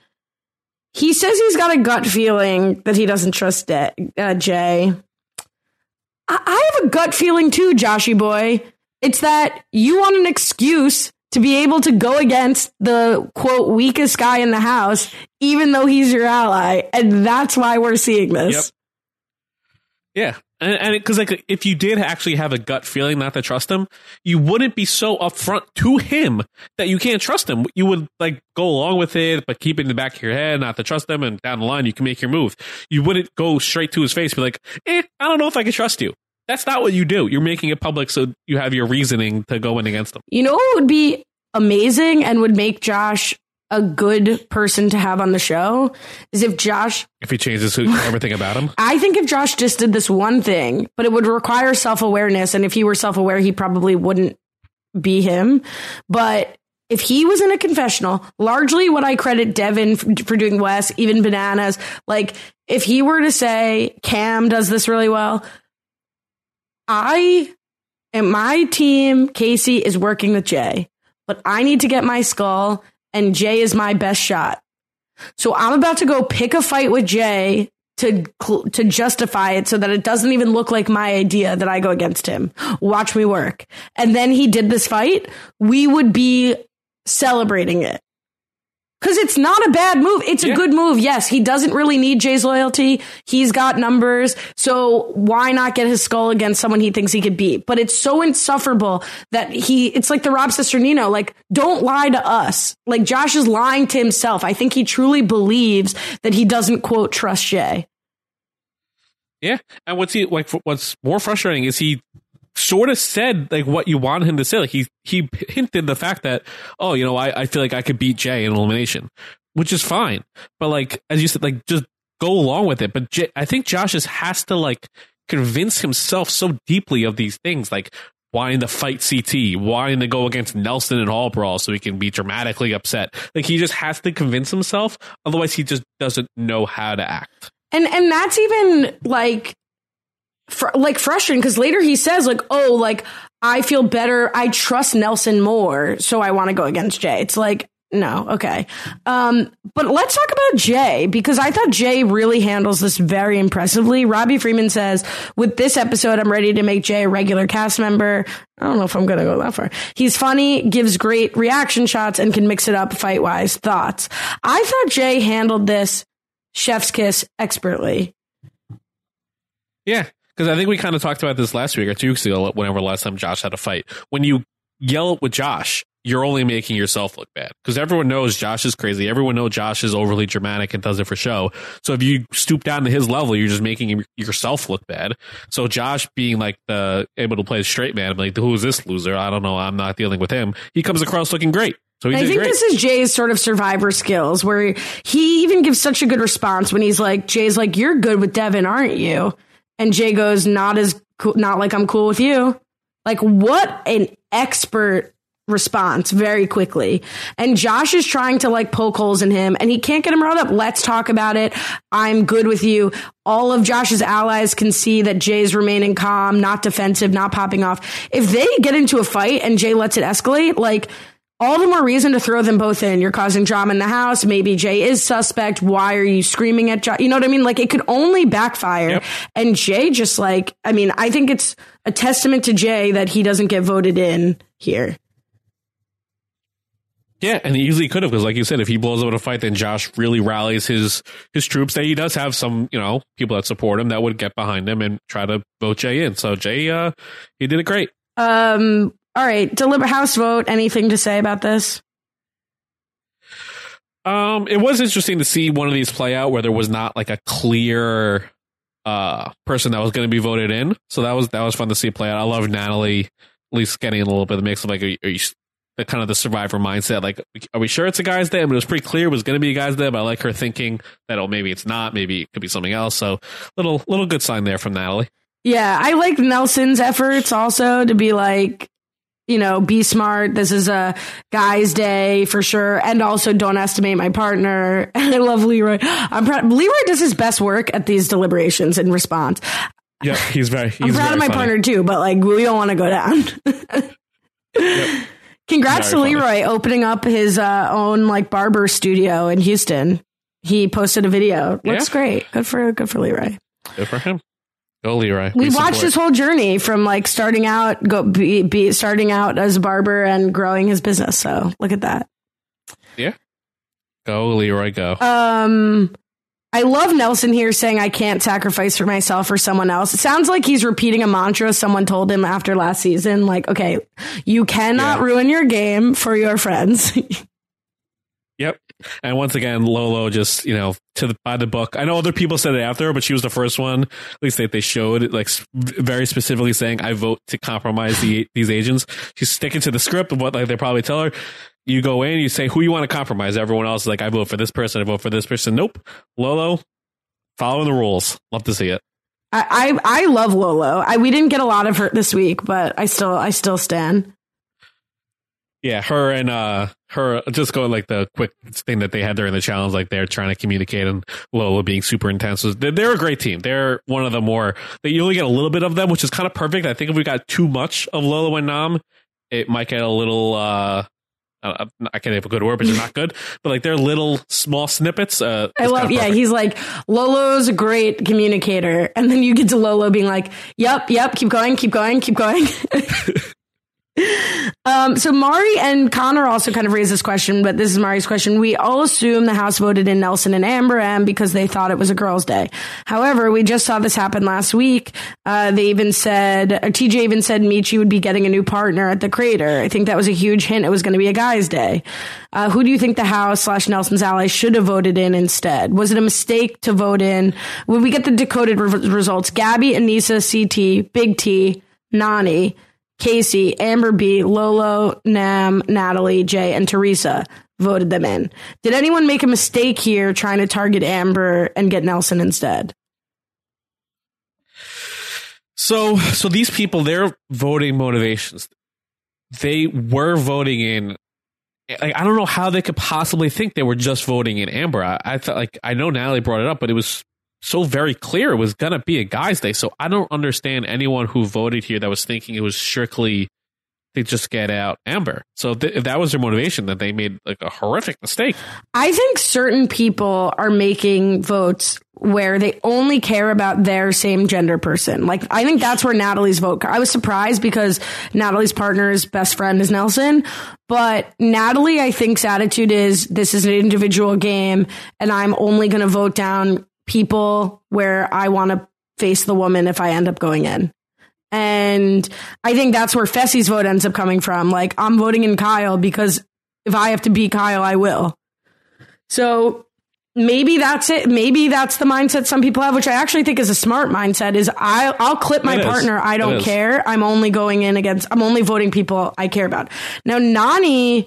he says he's got a gut feeling that he doesn't trust De- uh, Jay. I-, I have a gut feeling too, Joshy boy. It's that you want an excuse to be able to go against the, quote, weakest guy in the house, even though he's your ally. And that's why we're seeing this. Yep. Yeah. And and because like if you did actually have a gut feeling not to trust him, you wouldn't be so upfront to him that you can't trust him. You would like go along with it, but keep it in the back of your head not to trust him, and down the line you can make your move. You wouldn't go straight to his face and be like, eh, I don't know if I can trust you. That's not what you do. You're making it public so you have your reasoning to go in against him. You know what would be amazing and would make Josh a good person to have on the show is if Josh... If he changes who, everything about him? I think if Josh just did this one thing, but it would require self-awareness, and if he were self-aware, he probably wouldn't be him. But if he was in a confessional, largely what I credit Devin for, for doing Wes, even Bananas, like if he were to say, Cam does this really well, I and my team, Casey, is working with Jay, but I need to get my skull, and Jay is my best shot. So I'm about to go pick a fight with Jay to to justify it so that it doesn't even look like my idea that I go against him. Watch me work. And then he did this fight, we would be celebrating it. Because it's not a bad move. It's a yeah. good move. Yes, he doesn't really need Jay's loyalty. He's got numbers. So why not get his skull against someone he thinks he could beat? But it's so insufferable that he, it's like the Rob Cesternino, like, don't lie to us. Like, Josh is lying to himself. I think he truly believes that he doesn't, quote, trust Jay. Yeah. And what's he, like, what's more frustrating is he sort of said like what you want him to say. Like he he hinted the fact that, oh, you know, I, I feel like I could beat Jay in elimination, which is fine. But like, as you said, like just go along with it. But Jay, I think Josh just has to like convince himself so deeply of these things, like wanting to fight C T, wanting to go against Nelson and Hall Brawl so he can be dramatically upset. Like he just has to convince himself. Otherwise, he just doesn't know how to act. And and that's even like. Fr- like frustrating because later he says like, oh, like I feel better, I trust Nelson more, so I want to go against Jay. It's like, no, okay. Um, but let's talk about Jay, because I thought Jay really handles this very impressively. Robbie Freeman says, with this episode, I'm ready to make Jay a regular cast member. I don't know if I'm going to go that far. He's funny, gives great reaction shots, and can mix it up fight-wise. Thoughts? I thought Jay handled this chef's kiss expertly. Yeah. Because I think we kind of talked about this last week or two weeks ago, whenever last time Josh had a fight. When you yell with Josh, you're only making yourself look bad. Because everyone knows Josh is crazy. Everyone knows Josh is overly dramatic and does it for show. So if you stoop down to his level, you're just making yourself look bad. So Josh being like the able to play a straight man, like, who is this loser? I don't know. I'm not dealing with him. He comes across looking great. So he I did think great. this is Jay's sort of survivor skills, where he even gives such a good response when he's like, Jay's like, you're good with Devin, aren't you? And Jay goes, not as cool, not like I'm cool with you. Like, what an expert response very quickly. And Josh is trying to like poke holes in him and he can't get him riled up. Let's talk about it. I'm good with you. All of Josh's allies can see that Jay's remaining calm, not defensive, not popping off. If they get into a fight and Jay lets it escalate, like, all the more reason to throw them both in. You're causing drama in the house. Maybe Jay is suspect. Why are you screaming at Josh? You know what I mean? Like, it could only backfire. Yep. And Jay just like, I mean, I think it's a testament to Jay that he doesn't get voted in here. Yeah, and he easily could have, because like you said, if he blows up in a fight, then Josh really rallies his his troops. That he does have some, you know, people that support him that would get behind him and try to vote Jay in. So Jay, uh, he did it great. Um. All right, deliver House vote. Anything to say about this? Um, it was interesting to see one of these play out where there was not like a clear uh person that was going to be voted in. So that was that was fun to see play out. I love Natalie at least getting a little bit of the mix of like, are you, are you the kind of the survivor mindset? Like, are we sure it's a guy's day? I mean, it was pretty clear it was going to be a guy's day, but I like her thinking that, oh, maybe it's not. Maybe it could be something else. So little little good sign there from Natalie. Yeah, I like Nelson's efforts also to be like, you know, be smart. This is a guy's day for sure. And also don't estimate my partner. And I love Leroy. I'm proud. Leroy does his best work at these deliberations in response. Yeah, he's very, he's I'm proud very of my funny. partner too, but like, we don't want to go down. Yep. Congrats Very to funny. Leroy opening up his uh, own like barber studio in Houston. He posted a video. Looks Yeah. great. Good for, good for Leroy. Good for him. Go Leroy. We, We watched support. his whole journey from like starting out, go be, be starting out as a barber and growing his business. So look at that. Yeah. Go Leroy, go. Um, I love Nelson here saying, I can't sacrifice for myself or someone else. It sounds like he's repeating a mantra someone told him after last season. Like, okay, you cannot Yeah. ruin your game for your friends. Yep. And once again, Lolo just, you know, to the by the book. I know other people said it after her, but she was the first one, at least they, they showed it, like s- very specifically saying, I vote to compromise the, these agents. She's sticking to the script of what like they probably tell her. You go in, you say who you want to compromise. Everyone else is like, I vote for this person, I vote for this person. Nope. Lolo, following the rules. Love to see it. I, I, I love Lolo. I, we didn't get a lot of her this week, but I still, I still stand. Yeah, her and uh, her just going like the quick thing that they had during the challenge, like they're trying to communicate and Lola being super intense. They're, they're a great team. They're one of the more that you only get a little bit of them, which is kind of perfect. I think if we got too much of Lola and Nam, it might get a little. Uh, I can't have a good word, but it's not good. But like they're little small snippets. Uh, I love, yeah, he's like, Lolo's a great communicator. And then you get to Lolo being like, yep, yep, keep going, keep going, keep going. um, so Mari and Connor also kind of raised this question, but this is Mari's question. We all assume the House voted in Nelson and Amber M because they thought it was a girl's day. However, we just saw this happen last week. Uh, they even said, or T J even said Michi would be getting a new partner at the Crater. I think that was a huge hint it was going to be a guy's day. Uh, who do you think the House slash Nelson's allies should have voted in instead? Was it a mistake to vote in? When we get the decoded re- results, Gabby, Anissa, C T, Big T, Nani, Casey, Amber B, Lolo, Nam, Natalie, Jay, and Teresa voted them in. Did anyone make a mistake here trying to target Amber and get Nelson instead? So, so these people, their voting motivations, they were voting in. Like, I don't know how they could possibly think they were just voting in Amber. I, I thought, like, I know Natalie brought it up, but it was so very clear it was going to be a guy's day. So I don't understand anyone who voted here that was thinking it was strictly to just get out Amber. So th- if that was their motivation, that they made like a horrific mistake. I think certain people are making votes where they only care about their same gender person. Like, I think that's where Natalie's vote. I was surprised because Natalie's partner's best friend is Nelson. But Natalie, I think's attitude is this is an individual game and I'm only going to vote down people where I want to face the woman if I end up going in. And I think that's where Fessy's vote ends up coming from. Like, I'm voting in Kyle because if I have to beat Kyle, I will. So maybe that's it. Maybe that's the mindset some people have, which I actually think is a smart mindset, is I, I'll clip my It is. partner. I It don't is. care. I'm only going in against, I'm only voting people I care about. Now, Nani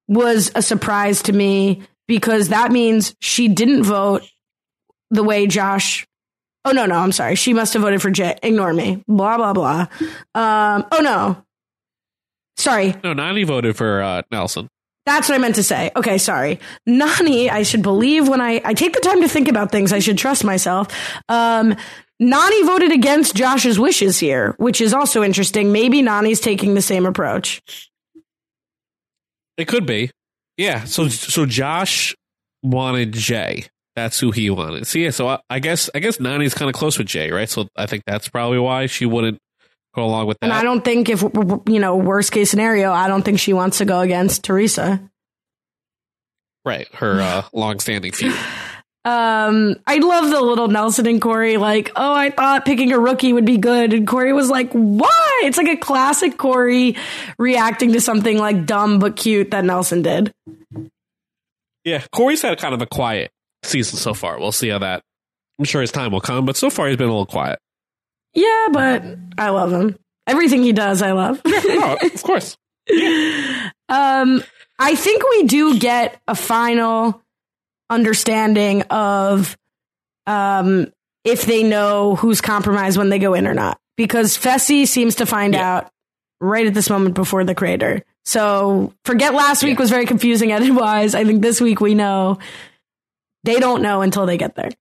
was a surprise to me because that means she didn't vote the way Josh. Oh, no, no, I'm sorry. She must have voted for Jay. Ignore me. Blah, blah, blah. Um, oh, no. Sorry. No, Nany voted for uh, Nelson. That's what I meant to say. Okay, sorry. Nany, I should believe when I, I take the time to think about things, I should trust myself. Um, Nany voted against Josh's wishes here, which is also interesting. Maybe Nany's taking the same approach. It could be. Yeah, so so Josh wanted Jay. That's who he wanted. So yeah, so I, I guess I guess Nany's kind of close with Jay, right? So I think that's probably why she wouldn't go along with that. And I don't think if, you know, worst case scenario, I don't think she wants to go against Teresa. Right, her uh, long-standing feud. Um, I love the little Nelson and Corey like, oh, I thought picking a rookie would be good. And Corey was like, why? It's like a classic Corey reacting to something like dumb but cute that Nelson did. Yeah, Corey's had kind of a quiet season so far. We'll see how that. I'm sure his time will come, but so far he's been a little quiet. Yeah, but I love him. Everything he does, I love. Yeah, no, of course. Yeah. Um, I think we do get a final understanding of um, if they know who's compromised when they go in or not. Because Fessy seems to find yeah. out right at this moment before the crater. So forget last week yeah. was very confusing edit-wise. I think this week we know. They don't know until they get there.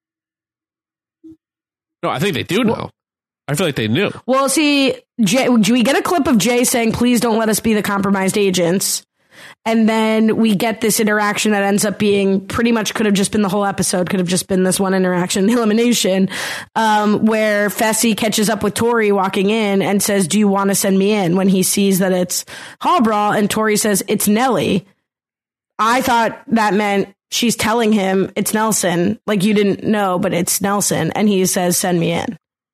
No, I think they do know. Well, I feel like they knew. Well, see, Jay, we get a clip of Jay saying, please don't let us be the compromised agents. And then we get this interaction that ends up being pretty much could have just been the whole episode, could have just been this one interaction, elimination, um, where Fessy catches up with Tori walking in and says, do you want to send me in? When he sees that it's Hallbrawl, and Tori says, it's Nelly. I thought that meant she's telling him it's Nelson, like you didn't know, but it's Nelson. And he says, send me in.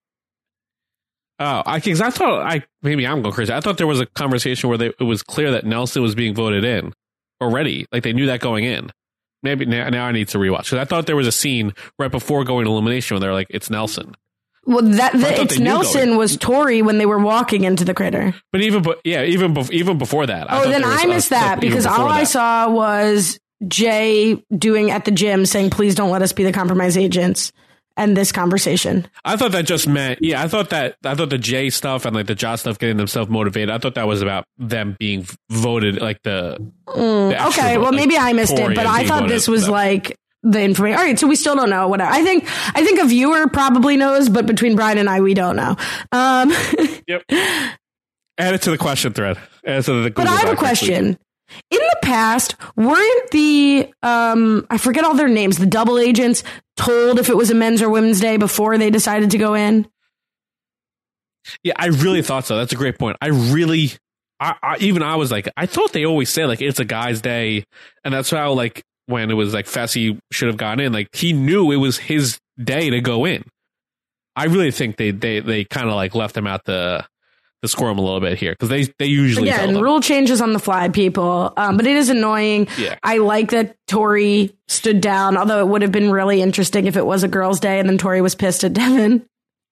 Oh, I, cause I thought I maybe I'm going crazy. I thought there was a conversation where they, it was clear that Nelson was being voted in already. Like they knew that going in. Maybe now, now I need to rewatch. Because I thought there was a scene right before going to elimination where they're like, it's Nelson. Well, that the, it's Nelson was Tori when they were walking into the crater. But even, but yeah, even bef- even before that. I oh, then I missed a, that because all that. I saw was Jay doing at the gym saying, please don't let us be the compromised agents. And this conversation. I thought that just meant, yeah, I thought that, I thought the Jay stuff and like the Josh stuff getting themselves motivated. I thought that was about them being voted, like the. Mm, the okay, vote, well, like maybe I missed it, but I thought this was like the information. All right, so we still don't know. Whatever. I think, I think a viewer probably knows, but between Brian and I, we don't know. Um, yep. Add it to the question thread. Add it to the but I have a question. In the past, weren't the, um, I forget all their names, the double agents told if it was a men's or women's day before they decided to go in? Yeah, I really thought so. That's a great point. I really, I, I even I was like, I thought they always say like it's a guy's day. And that's how like when it was like Fessy should have gone in, like he knew it was his day to go in. I really think they, they, they kind of like left him out the... to score them a little bit here because they they usually yeah and rule changes on the fly, people, um but it is annoying. Yeah. I like that Tori stood down, although it would have been really interesting if it was a girls' day and then Tori was pissed at Devin.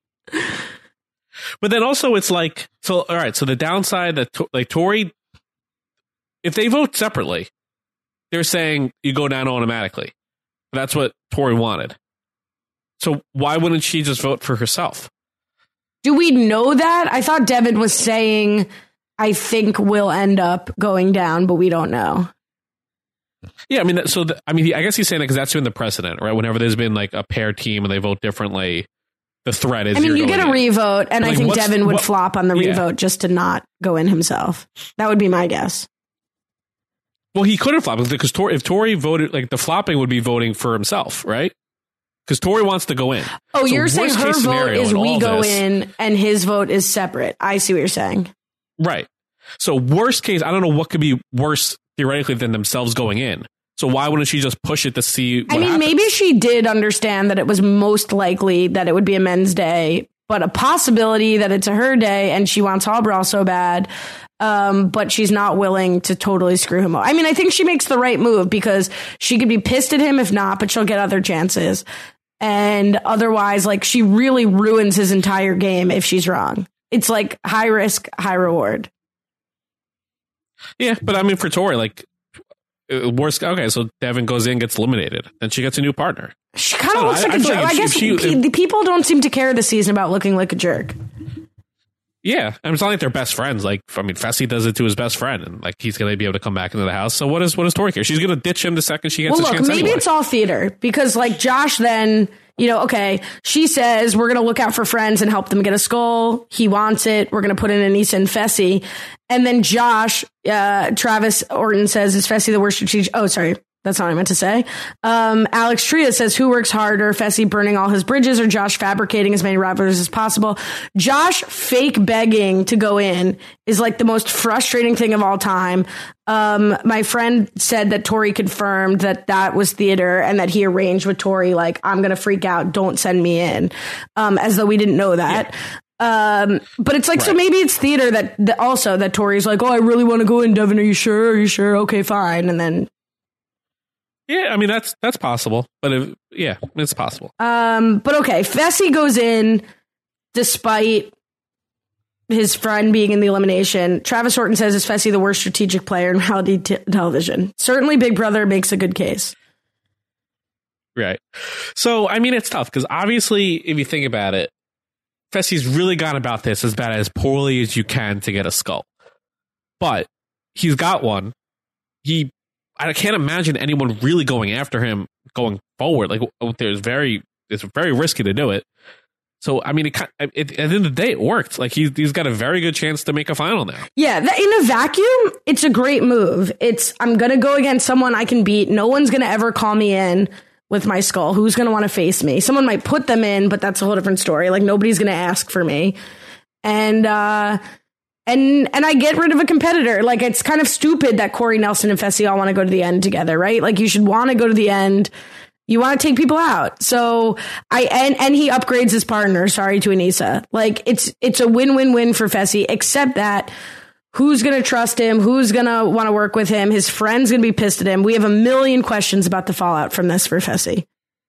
But then also it's like, so all right, so the downside that like Tori, if they vote separately, they're saying you go down automatically. That's what Tori wanted. So why wouldn't she just vote for herself? Do we know that? I thought Devin was saying, I think we'll end up going down, but we don't know. Yeah, I mean, so the, I mean, I guess he's saying that because that's been the precedent, right? Whenever there's been like a pair team and they vote differently, the threat is. I mean, you get a in. revote, and like, I think Devin would what, flop on the yeah. revote just to not go in himself. That would be my guess. Well, he couldn't flop because Tori, if Tori voted, like the flopping would be voting for himself, right? Because Tori wants to go in. Oh, so you're saying her vote is we go this, in and his vote is separate. I see what you're saying. Right. So worst case, I don't know what could be worse theoretically than themselves going in. So why wouldn't she just push it to see what I mean, happens? Maybe she did understand that it was most likely that it would be a men's day, but a possibility that it's a her day and she wants Hallbrawl so bad. Um, but she's not willing to totally screw him up. I mean, I think she makes the right move because she could be pissed at him if not, but she'll get other chances. And otherwise, like, she really ruins his entire game if she's wrong. It's like high risk, high reward. Yeah, but I mean, for Tori, like, uh, worst. Okay, so Devin goes in, gets eliminated, then she gets a new partner. She kind of looks I, like I a jerk. like I she, guess she, pe- the people don't seem to care this season about looking like a jerk. Yeah, I mean, it's not like they're best friends. Like, I mean, Fessy does it to his best friend, and like he's gonna be able to come back into the house. So what is what does Tori care? She's gonna ditch him the second she gets well, a look, chance. Maybe anyway. it's all theater because, like, Josh then, you know, okay, she says we're gonna look out for friends and help them get a skull. He wants it. We're gonna put in Anissa and Fessy, and then Josh, uh, Travis Orton says, "Is Fessy the worst strategic?" Oh, sorry. That's not what I meant to say. Um, Alex Tria says, who works harder, Fessy burning all his bridges or Josh fabricating as many rappers as possible? Josh fake begging to go in is like the most frustrating thing of all time. Um, my friend said that Tori confirmed that that was theater and that he arranged with Tori, like, I'm going to freak out. Don't send me in. Um, as though we didn't know that. Yeah. Um, but it's like, right. So maybe it's theater that, that also that Tori's like, oh, I really want to go in. Devin, are you sure? Are you sure? Okay, fine. And then, yeah, I mean, that's that's possible. But if, yeah, it's possible. Um, but okay, Fessy goes in despite his friend being in the elimination. Travis Orton says, is Fessy the worst strategic player in reality t- television? Certainly Big Brother makes a good case. Right. So, I mean, it's tough because obviously, if you think about it, Fessy's really gone about this as bad as poorly as you can to get a skull. But he's got one. He... I can't imagine anyone really going after him going forward. Like, there's very, it's very risky to do it. So, I mean, it, it, at the end of the day, it worked. Like, he's, he's got a very good chance to make a final now. Yeah, in a vacuum, it's a great move. It's, I'm going to go against someone I can beat. No one's going to ever call me in with my skull. Who's going to want to face me? Someone might put them in, but that's a whole different story. Like, nobody's going to ask for me. And, uh, And and I get rid of a competitor. Like, it's kind of stupid that Corey Nelson and Fessy all want to go to the end together, right? Like, you should want to go to the end. You want to take people out. So I and, and he upgrades his partner. Sorry to Anissa. Like, it's it's a win-win-win for Fessy, except that who's going to trust him? Who's going to want to work with him? His friend's going to be pissed at him. We have a million questions about the fallout from this for Fessy.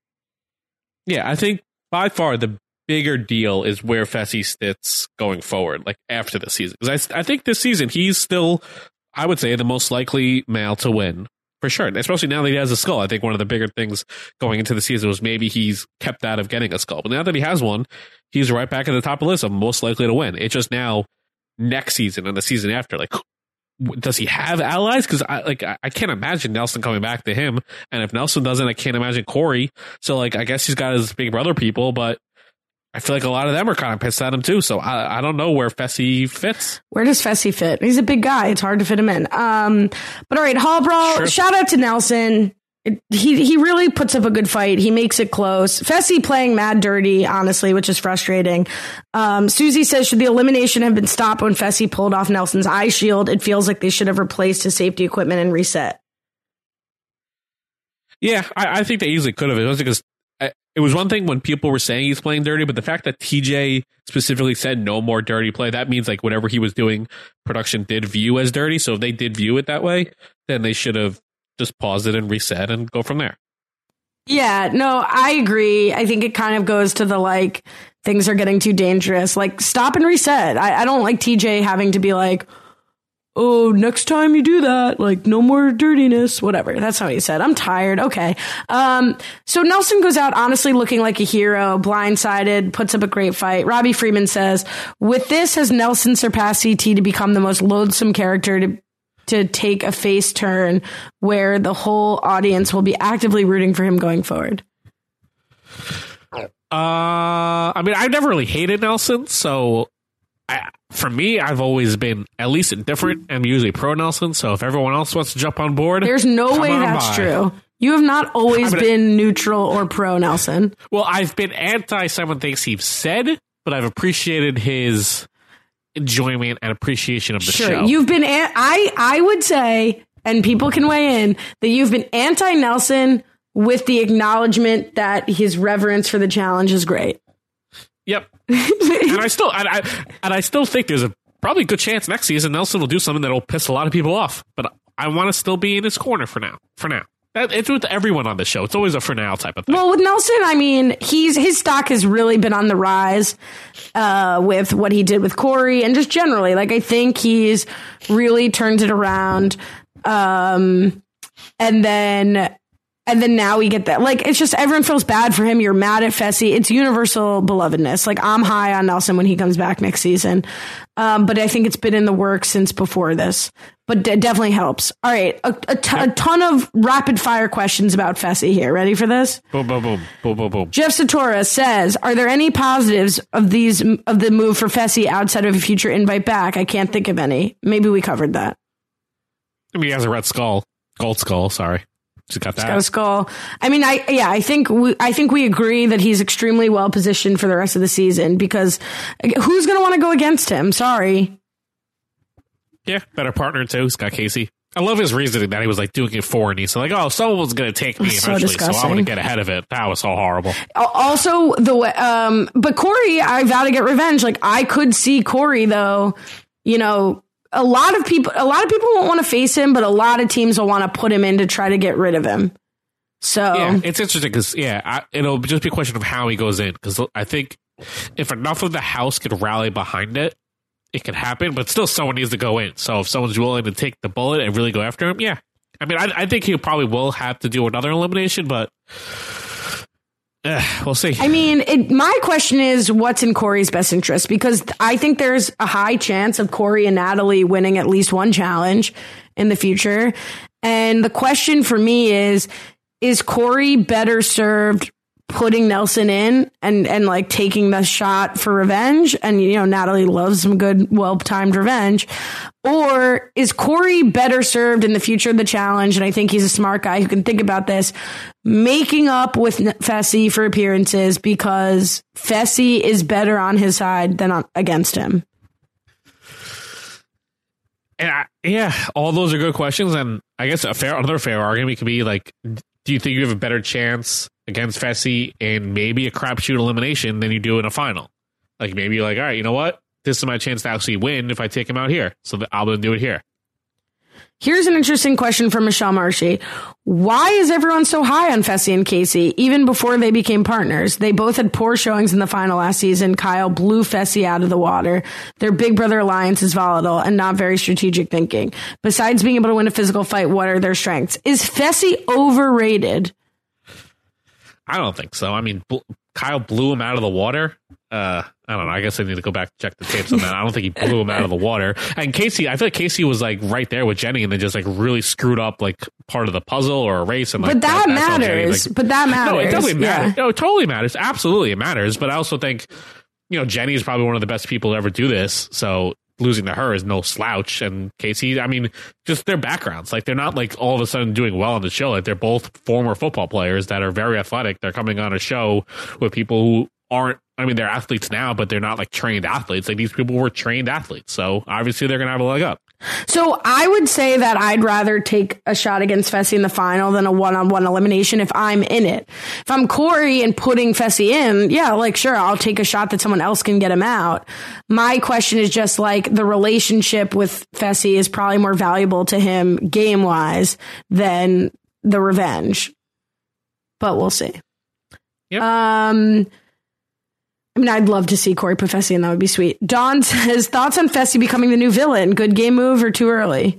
Yeah, I think by far the bigger deal is where Fessy sits going forward, like after the season. Because I, I think this season he's still, I would say, the most likely male to win for sure. And especially now that he has a skull. I think one of the bigger things going into the season was maybe he's kept out of getting a skull. But now that he has one, he's right back at the top of the list of most likely to win. It's just now next season and the season after, like, does he have allies? Because I like I can't imagine Nelson coming back to him. And if Nelson doesn't, I can't imagine Corey. So like I guess he's got his Big Brother people, but I feel like a lot of them are kind of pissed at him too. So I, I don't know where Fessy fits. Where does Fessy fit? He's a big guy. It's hard to fit him in. Um, but all right, Hall Brawl, sure. Shout out to Nelson. It, he he really puts up a good fight. He makes it close. Fessy playing mad dirty, honestly, which is frustrating. Um, Susie says, should the elimination have been stopped when Fessy pulled off Nelson's eye shield? It feels like they should have replaced his safety equipment and reset. Yeah, I, I think they easily could have. It was because it was one thing when people were saying he's playing dirty, but the fact that T J specifically said no more dirty play, that means like whatever he was doing, production did view as dirty. So if they did view it that way, then they should have just paused it and reset and go from there. Yeah, no, I agree. I think it kind of goes to the like, things are getting too dangerous. Like, stop and reset. I, I don't like T J having to be like, oh, next time you do that, like, no more dirtiness, whatever. That's how he said. I'm tired. Okay. Um, so Nelson goes out honestly looking like a hero, blindsided, puts up a great fight. Robbie Freeman says, with this, has Nelson surpassed C T to become the most loathsome character to to take a face turn where the whole audience will be actively rooting for him going forward? Uh, I mean, I've never really hated Nelson, so I, for me, I've always been at least indifferent. I'm usually pro Nelson, so if everyone else wants to jump on board, there's no way that's by. true. You have not always I mean, been neutral or pro Nelson. Well, I've been anti some of the things he's said, but I've appreciated his enjoyment and appreciation of the sure, show. You've been, an- I, I would say, and people can weigh in, that you've been anti Nelson with the acknowledgement that his reverence for the challenge is great. Yep. and I still and I, and I still think there's a probably a good chance next season Nelson will do something that'll piss a lot of people off. But I want to still be in his corner for now. For now. That, it's with everyone on the show. It's always a for now type of thing. Well, with Nelson, I mean, he's his stock has really been on the rise uh, with what he did with Corey and just generally. Like, I think he's really turned it around. Um And then and then now we get that. Like, it's just everyone feels bad for him. You're mad at Fessy. It's universal belovedness. Like, I'm high on Nelson when he comes back next season. Um, but I think it's been in the works since before this. But it definitely helps. All right. A, a, t- a ton of rapid fire questions about Fessy here. Ready for this? Boom, boom, boom. Boom, boom, boom. Jeff Satora says, are there any positives of these of the move for Fessy outside of a future invite back? I can't think of any. Maybe we covered that. I mean, he has a red skull. Gold skull, sorry. Just got that. He's got a skull. I mean, I yeah, I think we I think we agree that he's extremely well positioned for the rest of the season because who's going to want to go against him? Sorry. Yeah, better partner too. He's got Casey. I love his reasoning that he was like doing it for Annie. So like, oh, someone was going to take me so eventually, so disgusting. I'm going to get ahead of it. That was so horrible. Also, the way, um, but Corey, I vow to get revenge. Like, I could see Corey though. You know, a lot of people, a lot of people won't want to face him, but a lot of teams will want to put him in to try to get rid of him. So yeah, it's interesting because yeah, I, it'll just be a question of how he goes in. Because I think if enough of the house could rally behind it, it could happen. But still, someone needs to go in. So if someone's willing to take the bullet and really go after him, yeah. I mean, I, I think he probably will have to do another elimination, but uh, we'll see. I mean, it, my question is, what's in Corey's best interest? Because I think there's a high chance of Corey and Natalie winning at least one challenge in the future. And the question for me is, is Corey better served putting Nelson in and, and like taking the shot for revenge? And, you know, Natalie loves some good, well-timed revenge. Or is Corey better served in the future of the challenge? And I think he's a smart guy who can think about this, making up with Fessy for appearances because Fessy is better on his side than on, against him. And I, yeah, all those are good questions. And I guess a fair, another fair argument could be like, do you think you have a better chance against Fessy in maybe a crapshoot elimination than you do in a final? Like maybe you're like, all right, you know what? This is my chance to actually win if I take him out here. So I'm going to do it here. Here's an interesting question from Michelle Marshy. Why is everyone so high on Fessy and Casey even before they became partners? They both had poor showings in the final last season. Kyle blew Fessy out of the water. Their Big Brother alliance is volatile and not very strategic thinking. Besides being able to win a physical fight, what are their strengths? Is Fessy overrated? I don't think so. I mean, bl- Kyle blew him out of the water. Uh, I don't know. I guess I need to go back and check the tapes on that. I don't think he blew him out of the water. And Casey, I feel like Casey was like right there with Jenny and then just like really screwed up like part of the puzzle or a race. And like, but that, that matters. Like, but that matters. No, it definitely yeah. matters. No, it totally matters. Absolutely, it matters. But I also think, you know, Jenny is probably one of the best people to ever do this. So losing to her is no slouch. And Casey, I mean, just their backgrounds. Like they're not like all of a sudden doing well on the show. Like they're both former football players that are very athletic. They're coming on a show with people who aren't, I mean, they're athletes now, but they're not like trained athletes. Like these people were trained athletes. So obviously they're going to have a leg up. So I would say that I'd rather take a shot against Fessy in the final than a one-on-one elimination if I'm in it. If I'm Corey and putting Fessy in, yeah, like, sure, I'll take a shot that someone else can get him out. My question is just like the relationship with Fessy is probably more valuable to him game-wise than the revenge. But we'll see. Yep. Um... I mean, I'd love to see Corey put Fessy in. That would be sweet. Don says, thoughts on Fessy becoming the new villain? Good game move or too early?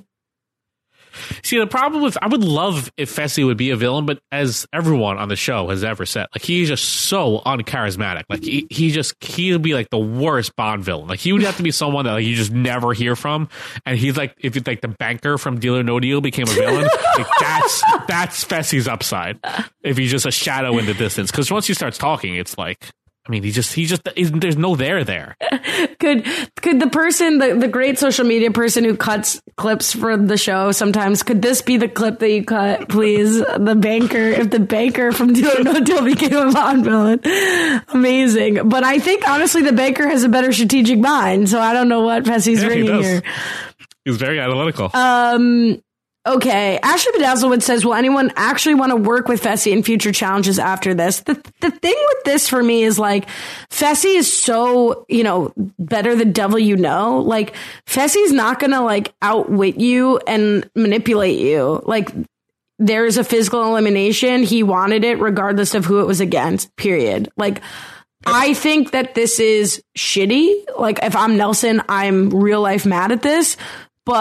See, the problem with, I would love if Fessy would be a villain, but as everyone on the show has ever said, like, he's just so uncharismatic. Like, he, he just, he would be like the worst Bond villain. Like, he would have to be someone that like, you just never hear from. And he's like, if it's like the banker from Deal or No Deal became a villain, like, that's, that's Fessy's upside. If he's just a shadow in the distance. Because once he starts talking, it's like, I mean, he just, he just, there's no there there. Could, could the person, the, the great social media person who cuts clips for the show sometimes, could this be the clip that you cut, please? The banker, if the banker from Deal or No Deal became a Bond villain. Amazing. But I think, honestly, the banker has a better strategic mind, so I don't know what Fessy's yeah, ringing he here. He's very analytical. Um, Okay, Ashley Bedazzlewood says, will anyone actually want to work with Fessy in future challenges after this? The the thing with this for me is like, Fessy is so, you know, better the devil you know. Like, Fessy's not going to like outwit you and manipulate you. Like, there's a physical elimination. He wanted it regardless of who it was against, period. Like, I think that this is shitty. Like, if I'm Nelson, I'm real life mad at this. But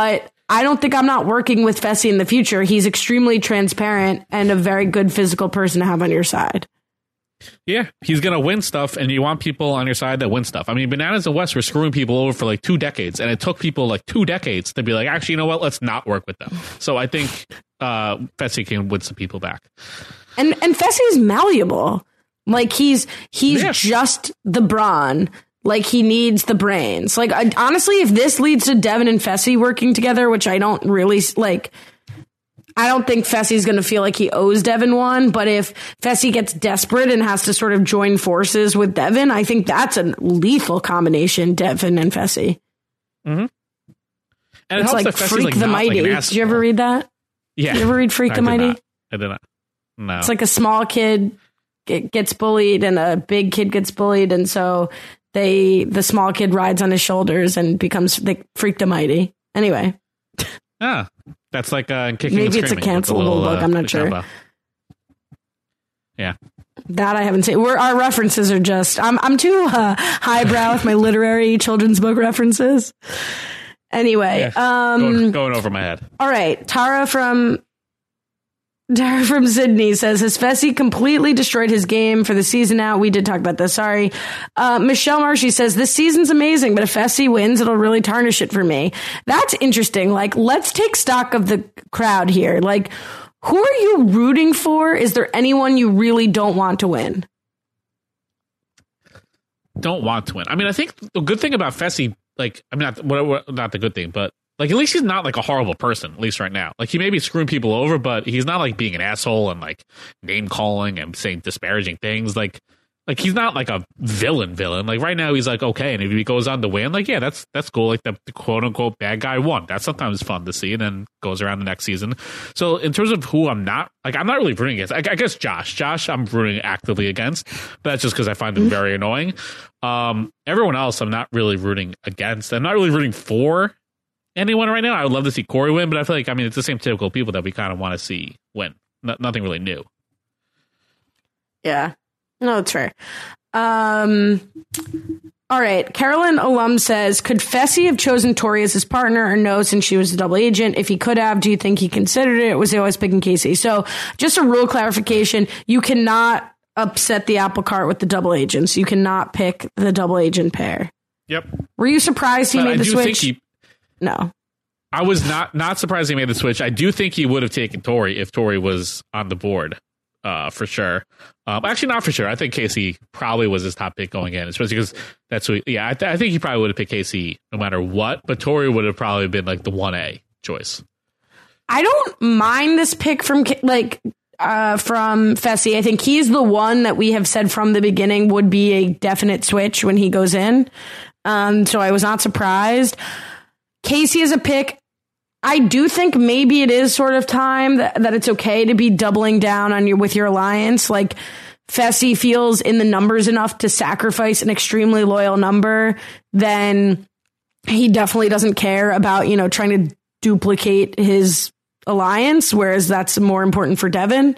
I don't think I'm not working with Fessy in the future. He's extremely transparent and a very good physical person to have on your side. Yeah, he's going to win stuff, and you want people on your side that win stuff. I mean, Bananas and West were screwing people over for like two decades, and it took people like two decades to be like, actually, you know what? Let's not work with them. So I think uh, Fessy can win some people back. And and Fessy is malleable. Like, he's he's Yeah. just the brawn. Like, he needs the brains. Like, I, honestly, if this leads to Devin and Fessy working together, which I don't really like, I don't think Fessy's going to feel like he owes Devin one. But if Fessy gets desperate and has to sort of join forces with Devin, I think that's a lethal combination, Devin and Fessy. Mm-hmm. And it It's helps like that Fessy's, Freak like, the not, like, Mighty. an Did asshole. you ever read that? Yeah. Did you ever read Freak I the did Mighty? not. I did not. No. It's like a small kid get, gets bullied and a big kid gets bullied. And so they, the small kid rides on his shoulders and becomes the Freak the Mighty. Anyway. Ah, that's like uh, Kicking Maybe and it's a Screaming. cancelable little, book. uh, I'm not sure. combo. Yeah. That I haven't seen. We're, our references are just, I'm, I'm too uh, highbrow with my literary children's book references. Anyway. Yeah. Um, Going, going over my head. All right. Tara from Tara from Sydney says, has Fessy completely destroyed his game for the season now? We did talk about this. Sorry. Uh, Michelle Marshy says, this season's amazing, but if Fessy wins, it'll really tarnish it for me. That's interesting. Like, let's take stock of the crowd here. Like, who are you rooting for? Is there anyone you really don't want to win? Don't want to win. I mean, I think the good thing about Fessy, like, I mean, not, what, not the good thing, but like, at least he's not like a horrible person, at least right now. Like, he may be screwing people over, but he's not like being an asshole and like name calling and saying disparaging things. Like, like he's not like a villain villain. Like, right now he's like, okay. And if he goes on to win, like, yeah, that's, that's cool. Like, the, the quote unquote bad guy won. That's sometimes fun to see, and then goes around the next season. So in terms of who I'm not, like, I'm not really rooting against. I, I guess Josh, Josh, I'm rooting actively against, but that's just because I find him very annoying. Um, everyone else, I'm not really rooting against. I'm not really rooting for anyone right now. I would love to see Corey win, but I feel like, I mean, it's the same typical people that we kind of want to see win. No, nothing really new. Yeah. No, it's fair. Um, all right. Carolyn Alum says, could Fessy have chosen Tori as his partner or no, since she was a double agent? If he could have, do you think he considered it? Was he always picking Casey? So just a rule clarification. You cannot upset the apple cart with the double agents. You cannot pick the double agent pair. Yep. Were you surprised he But made I the do switch? think he, no. I was not not surprised he made the switch. I do think he would have taken Tori if Tori was on the board, uh, for sure. Um, actually, not for sure. I think Casey probably was his top pick going in, especially because that's who. Yeah, I, th- I think he probably would have picked Casey no matter what. But Tori would have probably been like the one A choice. I don't mind this pick from like uh, from Fessy. I think he's the one that we have said from the beginning would be a definite switch when he goes in. Um, so I was not surprised. Casey is a pick. I do think maybe it is sort of time that, that it's okay to be doubling down on your with your alliance. Like, Fessy feels in the numbers enough to sacrifice an extremely loyal number, then he definitely doesn't care about, you know, trying to duplicate his alliance, whereas that's more important for Devin.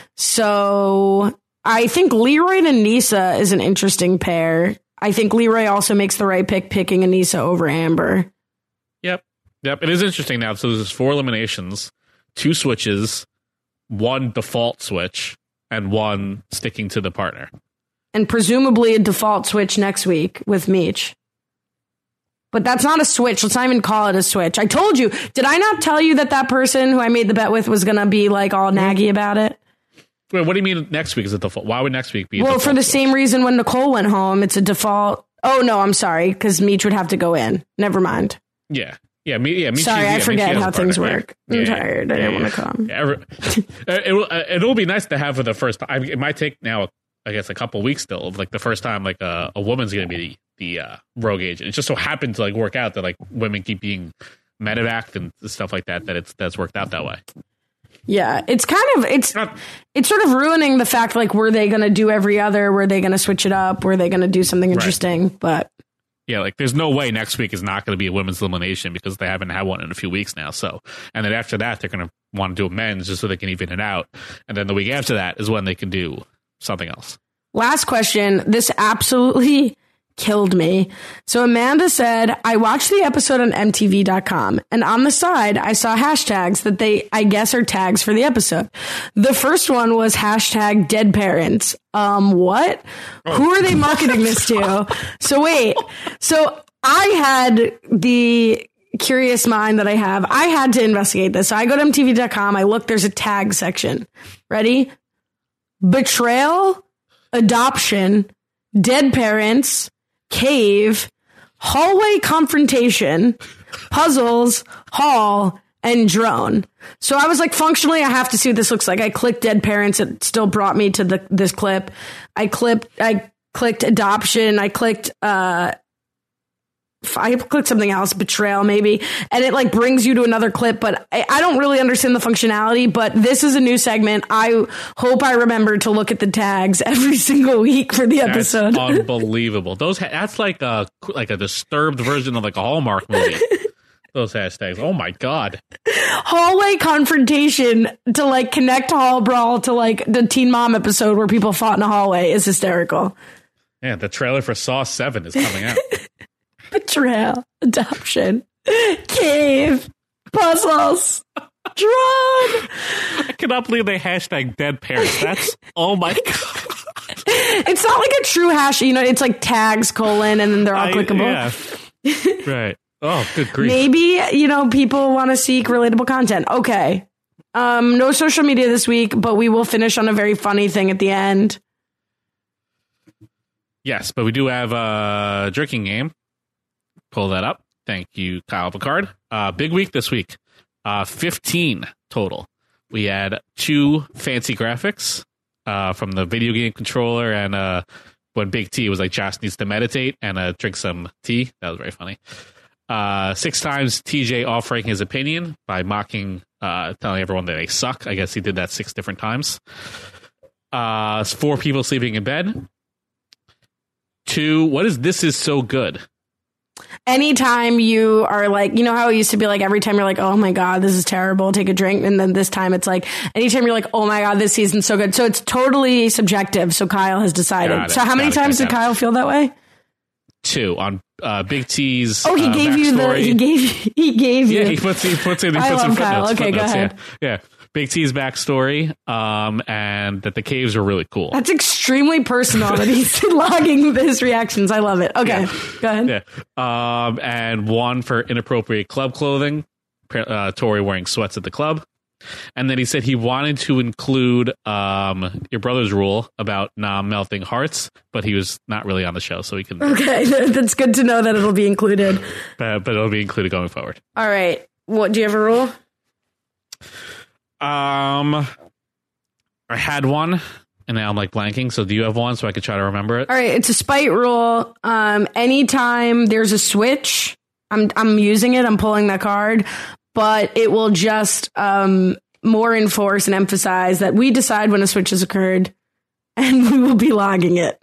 So I think Leroy and Anissa is an interesting pair. I think Leroy also makes the right pick picking Anissa over Amber. Yep. Yep. It is interesting now. So there's four eliminations, two switches, one default switch, and one sticking to the partner. And presumably a default switch next week with Meech. But that's not a switch. Let's not even call it a switch. I told you. Did I not tell you that that person who I made the bet with was going to be like all naggy about it? Wait, what do you mean next week is a default? Why would next week be a well, default for the switch? same reason when Nicole went home, it's a default. Oh, no, I'm sorry, because Meech would have to go in. Never mind. Yeah. Yeah, me, yeah, me Sorry, yeah, I me forget too, how as a things partner, work. right? I'm Yeah, tired. I yeah, didn't yeah. want to come. Yeah, every- it will. It will be nice to have for the first. I mean, it might take now, I guess, a couple weeks still. Of like the first time, like a, a woman's going to be the, the uh, rogue agent. It just so happened to like work out that like women keep being medevaced and stuff like that. That it's that's worked out that way. Yeah, it's kind of it's it's sort of ruining the fact like were they going to do every other? Were they going to switch it up? Were they going to do something interesting? Right. But yeah, like there's no way next week is not going to be a women's elimination because they haven't had one in a few weeks now. So, and then after that, they're going to want to do a men's just so they can even it out. And then the week after that is when they can do something else. Last question. This absolutely killed me. So Amanda said, I watched the episode on M T V dot com, and on the side, I saw hashtags that they, I guess, are tags for the episode. The first one was hashtag dead parents. Um, what? Oh. Who are they marketing this to? So wait, so I had the curious mind that I have. I had to investigate this. So I go to M T V dot com. I look, there's a tag section. Ready? Betrayal, adoption, dead parents, cave, hallway confrontation, puzzles, hall, and drone. So I was like, functionally, I have to see what this looks like. I clicked dead parents. It still brought me to the this clip. I clipped, I clicked adoption. I clicked, uh, I clicked something else, betrayal maybe, and it like brings you to another clip, but I, I don't really understand the functionality, but this is a new segment. I hope I remember to look at the tags every single week for the episode. That's unbelievable. Those ha- that's like a like a disturbed version of like a Hallmark movie. Those hashtags. Oh my God. Hallway confrontation to like connect Hall Brawl to like the Teen Mom episode where people fought in a hallway is hysterical. Yeah, the trailer for Saw seven is coming out. Betrayal, adoption, cave, puzzles, drone. I cannot believe they hashtag dead parents. That's, oh my God. It's not like a true hash, you know, it's like tags, colon, and then they're all I, clickable. Yeah. Right. Oh, good grief. Maybe, you know, people want to seek relatable content. Okay. Um, no social media this week, but we will finish on a very funny thing at the end. Yes, but we do have a drinking game. Pull that up. Thank you, Kyle Picard. Uh, big week this week. Uh, fifteen total. We had two fancy graphics uh, from the video game controller, and uh, when Big T was like, Josh needs to meditate and uh, drink some tea. That was very funny. Uh, six times T J offering his opinion by mocking, uh, telling everyone that they suck. I guess he did that six different times. Uh, four people sleeping in bed. Two, what is This Is So Good? Anytime you are like, you know how it used to be like every time you're like, oh my God, this is terrible, take a drink. And then this time it's like, anytime you're like, oh my God, this season's so good. So it's totally subjective. So Kyle has decided. So how many times did Kyle feel that way? Two on uh, Big T's. Oh, he uh, gave you the, he gave, he gave you. Yeah, he puts, he puts in, he I puts love in Kyle. footnotes. Okay, footnotes, go ahead. Yeah. yeah. Big T's backstory, um, and that the caves are really cool. That's extremely personal that he's logging his reactions. I love it. Okay, yeah. Go ahead. Yeah. Um, and one for inappropriate club clothing. Uh, Tori wearing sweats at the club. And then he said he wanted to include um, your brother's rule about not melting hearts, but he was not really on the show, so he couldn't. Okay, that's good to know that it'll be included. But, but it'll be included going forward. All right. What do you have a rule? Um, I had one, and now I'm like blanking. So do you have one so I could try to remember it? All right, it's a spite rule. Um, anytime there's a switch, I'm I'm using it. I'm pulling that card, but it will just um more enforce and emphasize that we decide when a switch has occurred, and we will be logging it.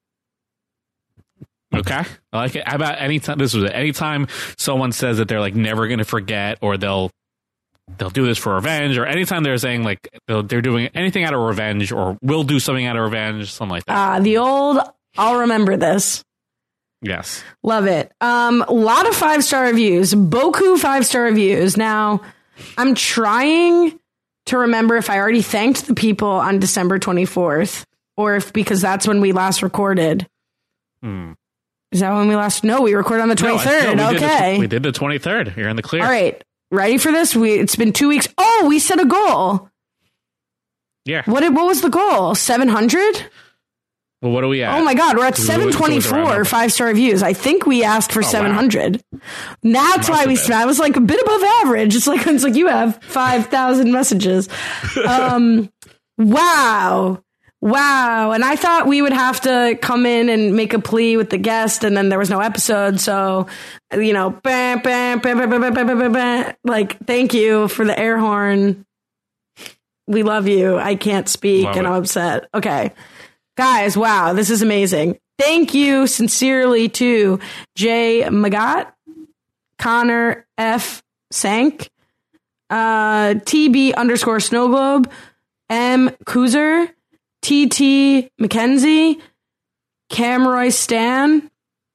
Okay, I like it. How about anytime? This was it. Anytime someone says that they're like never going to forget, or they'll. They'll do this for revenge, or anytime they're saying like they're doing anything out of revenge, or will do something out of revenge, something like that. Ah, uh, the old, I'll remember this. Yes. Love it. Um, a lot of five-star reviews, Boku five-star reviews. Now, I'm trying to remember if I already thanked the people on December twenty-fourth, or if, because that's when we last recorded. Hmm. Is that when we last? No, we recorded on the twenty-third. No, we okay. Did the, we did the twenty-third. You're in the clear. All right. Ready for this? We It's been two weeks. Oh, we set a goal. Yeah. What What was the goal? seven hundred? Well, what are we at? Oh, my God. We're at seven twenty-four five-star reviews. I think we asked for oh, seven hundred. Wow. That's why we I was like a bit above average. It's like, it's like you have five thousand messages. Um, wow. Wow. And I thought we would have to come in and make a plea with the guest, and then there was no episode. So, you know, bah, bah, bah, bah, bah, bah, bah, bah, like, thank you for the air horn. We love you. I can't speak love and it. I'm upset. Okay. Guys, wow. This is amazing. Thank you sincerely to Jay Magat, Connor F. Sank, uh, T B underscore Snowglobe, M. Kuzer, T T McKenzie, Camroy Stan,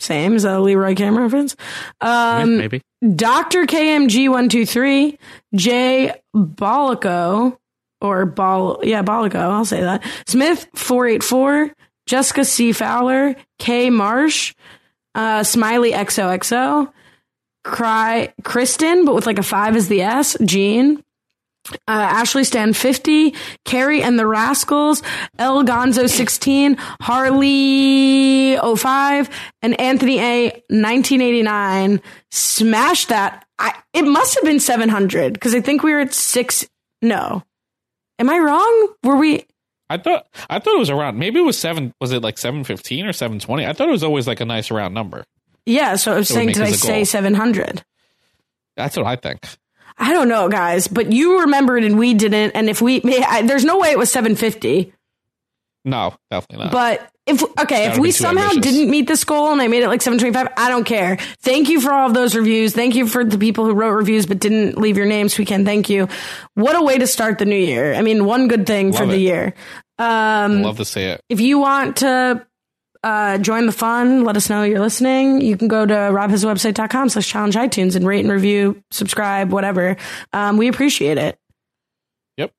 Same. Is that a Leroy Cam reference? Um, Maybe. Doctor K M G one two three, Jay Bolico, or Bol, yeah, Bolico, I'll say that. Smith four eight four, Jessica C. Fowler, K. Marsh, uh, Smiley X O X O, Cry, Kristen, but with like a five as the S, Jean, uh, Ashley Stan fifty, Carrie and the Rascals, El Gonzo sixteen, Harley oh five, and Anthony A nineteen eighty-nine. Smashed that. I, it must have been seven hundred because I think we were at six. No. Am I wrong? Were we? I thought I thought it was around. Maybe it was seven. Was it like seven fifteen or seven twenty? I thought it was always like a nice round number. Yeah. So I was That would saying, make did I us a say goal. seven hundred? That's what I think. I don't know, guys, but you remembered and we didn't. And if we, I, there's no way it was seven fifty. No, definitely not. But if, okay, if That would we be too somehow ambitious. didn't meet this goal and I made it like seven twenty-five, I don't care. Thank you for all of those reviews. Thank you for the people who wrote reviews but didn't leave your names. We can thank you. What a way to start the new year. I mean, one good thing for Love the it. year. Um, Love to see it. If you want to uh, join the fun, let us know you're listening. You can go to robhasawebsite.com slash challenge iTunes and rate and review, subscribe, whatever. Um, we appreciate it. Yep.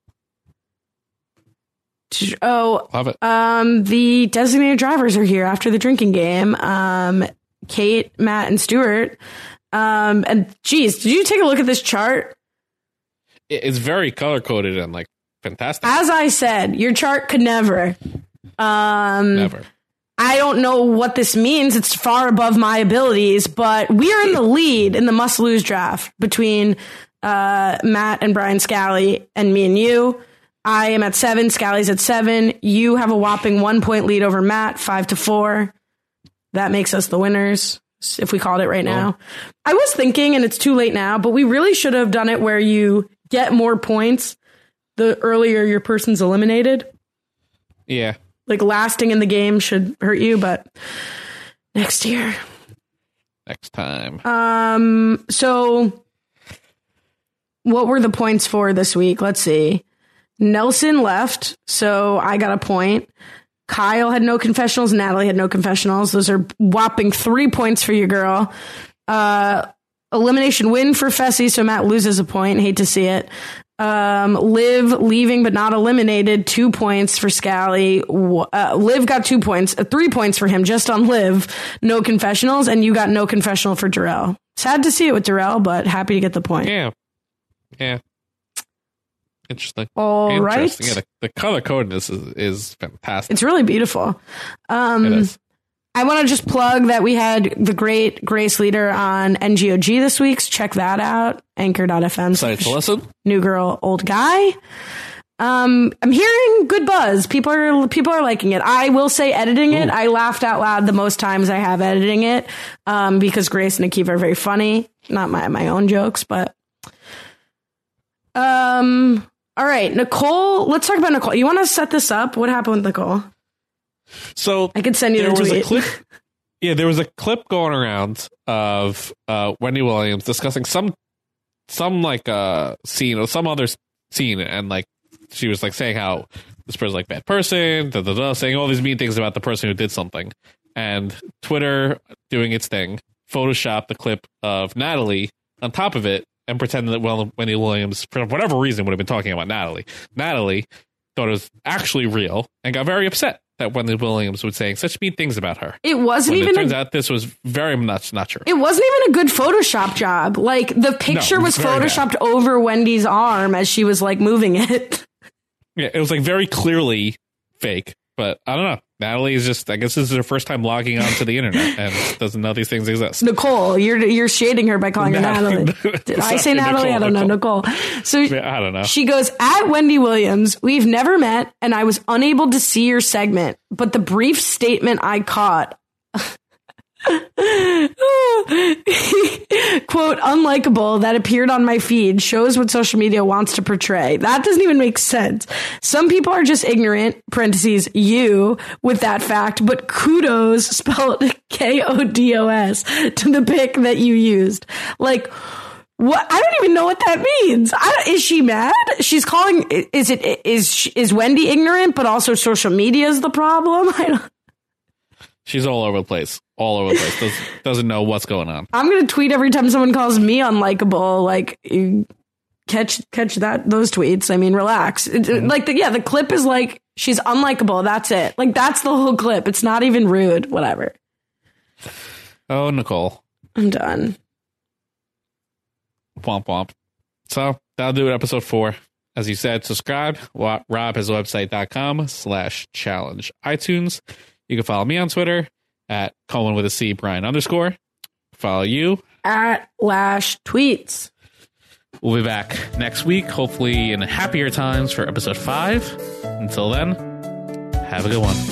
Oh, Love it. Um, the designated drivers are here after the drinking game. Um, Kate, Matt, and Stuart. Um, and geez, did you take a look at this chart? It- It's very color coded and like fantastic. As I said, your chart could never. Um, Never. I don't know what this means. It's far above my abilities, but we are in the lead in the must lose draft between uh, Matt and Brian Scally and me and you. I am at seven. Scally's at seven. You have a whopping one point lead over Matt, five to four. That makes us the winners, if we called it right now. I was thinking, and it's too late now, but we really should have done it where you get more points the earlier your person's eliminated. Yeah. Like lasting in the game should hurt you, but next year. Next time. Um. So, what were the points for this week? Let's see. Nelson left, so I got a point. Kyle had no confessionals. Natalie had no confessionals. Those are whopping three points for you, girl. Uh, elimination win for Fessy, so Matt loses a point. Hate to see it. Um, Liv leaving but not eliminated, two points for Scally. Uh, Liv got two points, uh, three points for him just on Liv. No confessionals, and you got no confessional for Darrell. Sad to see it with Darrell, but happy to get the point. Yeah. Yeah. Interesting. All Interesting. right. Yeah, the, the color codedness is, is fantastic. It's really beautiful. Um, It is. I want to just plug that we had the great Grace Leader on N G O G this week. So check that out. Anchor dot f m. Excited to listen. New girl, old guy. Um, I'm hearing good buzz. People are people are liking it. I will say, editing it, I laughed out loud the most times I have editing it, um, because Grace and Akiva are very funny. Not my my own jokes, but um. All right, Nicole. Let's talk about Nicole. You want to set this up? What happened with Nicole? So I could send you there the was tweet. a clip. Yeah, there was a clip going around of uh, Wendy Williams discussing some some like uh scene or some other scene, and like she was like saying how this person's like bad person, da, da, da, saying all these mean things about the person who did something, and Twitter doing its thing, photoshopped the clip of Natalie on top of it and pretended that well Wendy Williams for whatever reason would have been talking about Natalie. Natalie thought it was actually real and got very upset that Wendy Williams was saying such mean things about her. It wasn't When even It turns a- out this was very much not true. It wasn't even a good Photoshop job. Like the picture No, was very bad. photoshopped over Wendy's arm as she was like moving it. Yeah, it was like very clearly fake. But I don't know. Natalie is just, I guess this is her first time logging onto the internet and doesn't know these things exist. Nicole, you're you're shading her by calling her Natalie. Natalie. Did I Sorry, say Natalie? Nicole, I don't know, Nicole. So Yeah, I don't know. she goes, at Wendy Williams, we've never met and I was unable to see your segment, but the brief statement I caught, quote, unlikable that appeared on my feed shows what social media wants to portray. That doesn't even make sense. Some people are just ignorant, parentheses, you, with that fact, but kudos, spelled K O D O S, to the pic that you used. Like, what? I don't even know what that means. I don't, is she mad? She's calling, is it, is, is Wendy ignorant, but also social media is the problem? I don't She's all over the place. All over the place. Does, doesn't know what's going on. I'm gonna tweet every time someone calls me unlikable. Like, you catch catch that those tweets. I mean, relax. It, mm-hmm. Like, the, yeah, the clip is like she's unlikable. That's it. Like, that's the whole clip. It's not even rude. Whatever. Oh, Nicole. I'm done. Womp womp. So that'll do it. Episode four. As you said, subscribe. Rob has a website.com slash challenge iTunes. You can follow me on Twitter at Cohen with a C, Brian underscore. Follow you at Lash Tweets. We'll be back next week, hopefully in happier times for episode five. Until then, have a good one.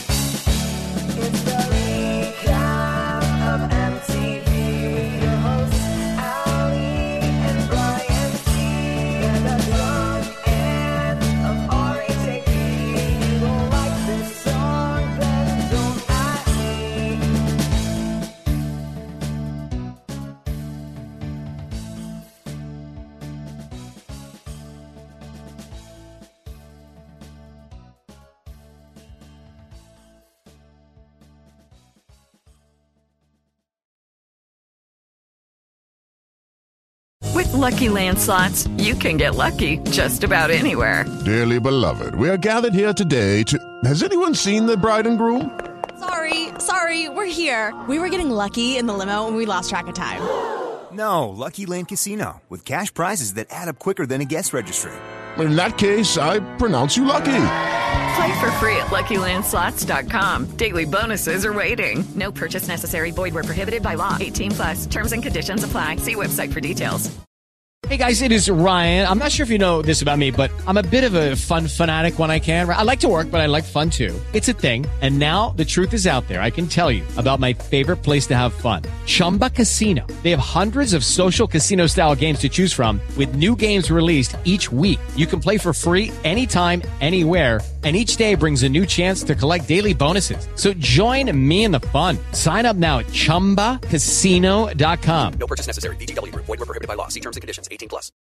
With Lucky Land Slots, you can get lucky just about anywhere. Dearly beloved, we are gathered here today to... Has anyone seen the bride and groom? Sorry, sorry, we're here. We were getting lucky in the limo and we lost track of time. No, Lucky Land Casino, with cash prizes that add up quicker than a guest registry. In that case, I pronounce you lucky. Play for free at Lucky Land Slots dot com. Daily bonuses are waiting. No purchase necessary. Void where prohibited by law. eighteen plus. Terms and conditions apply. See website for details. Hey guys, it is Ryan. I'm not sure if you know this about me, but I'm a bit of a fun fanatic when I can. I like to work, but I like fun too. It's a thing. And now the truth is out there. I can tell you about my favorite place to have fun. Chumba Casino. They have hundreds of social casino style games to choose from with new games released each week. You can play for free anytime, anywhere. And each day brings a new chance to collect daily bonuses. So join me in the fun. Sign up now at chumba casino dot com. No purchase necessary. V G W Group. Void where prohibited by law. See terms and conditions. eighteen plus.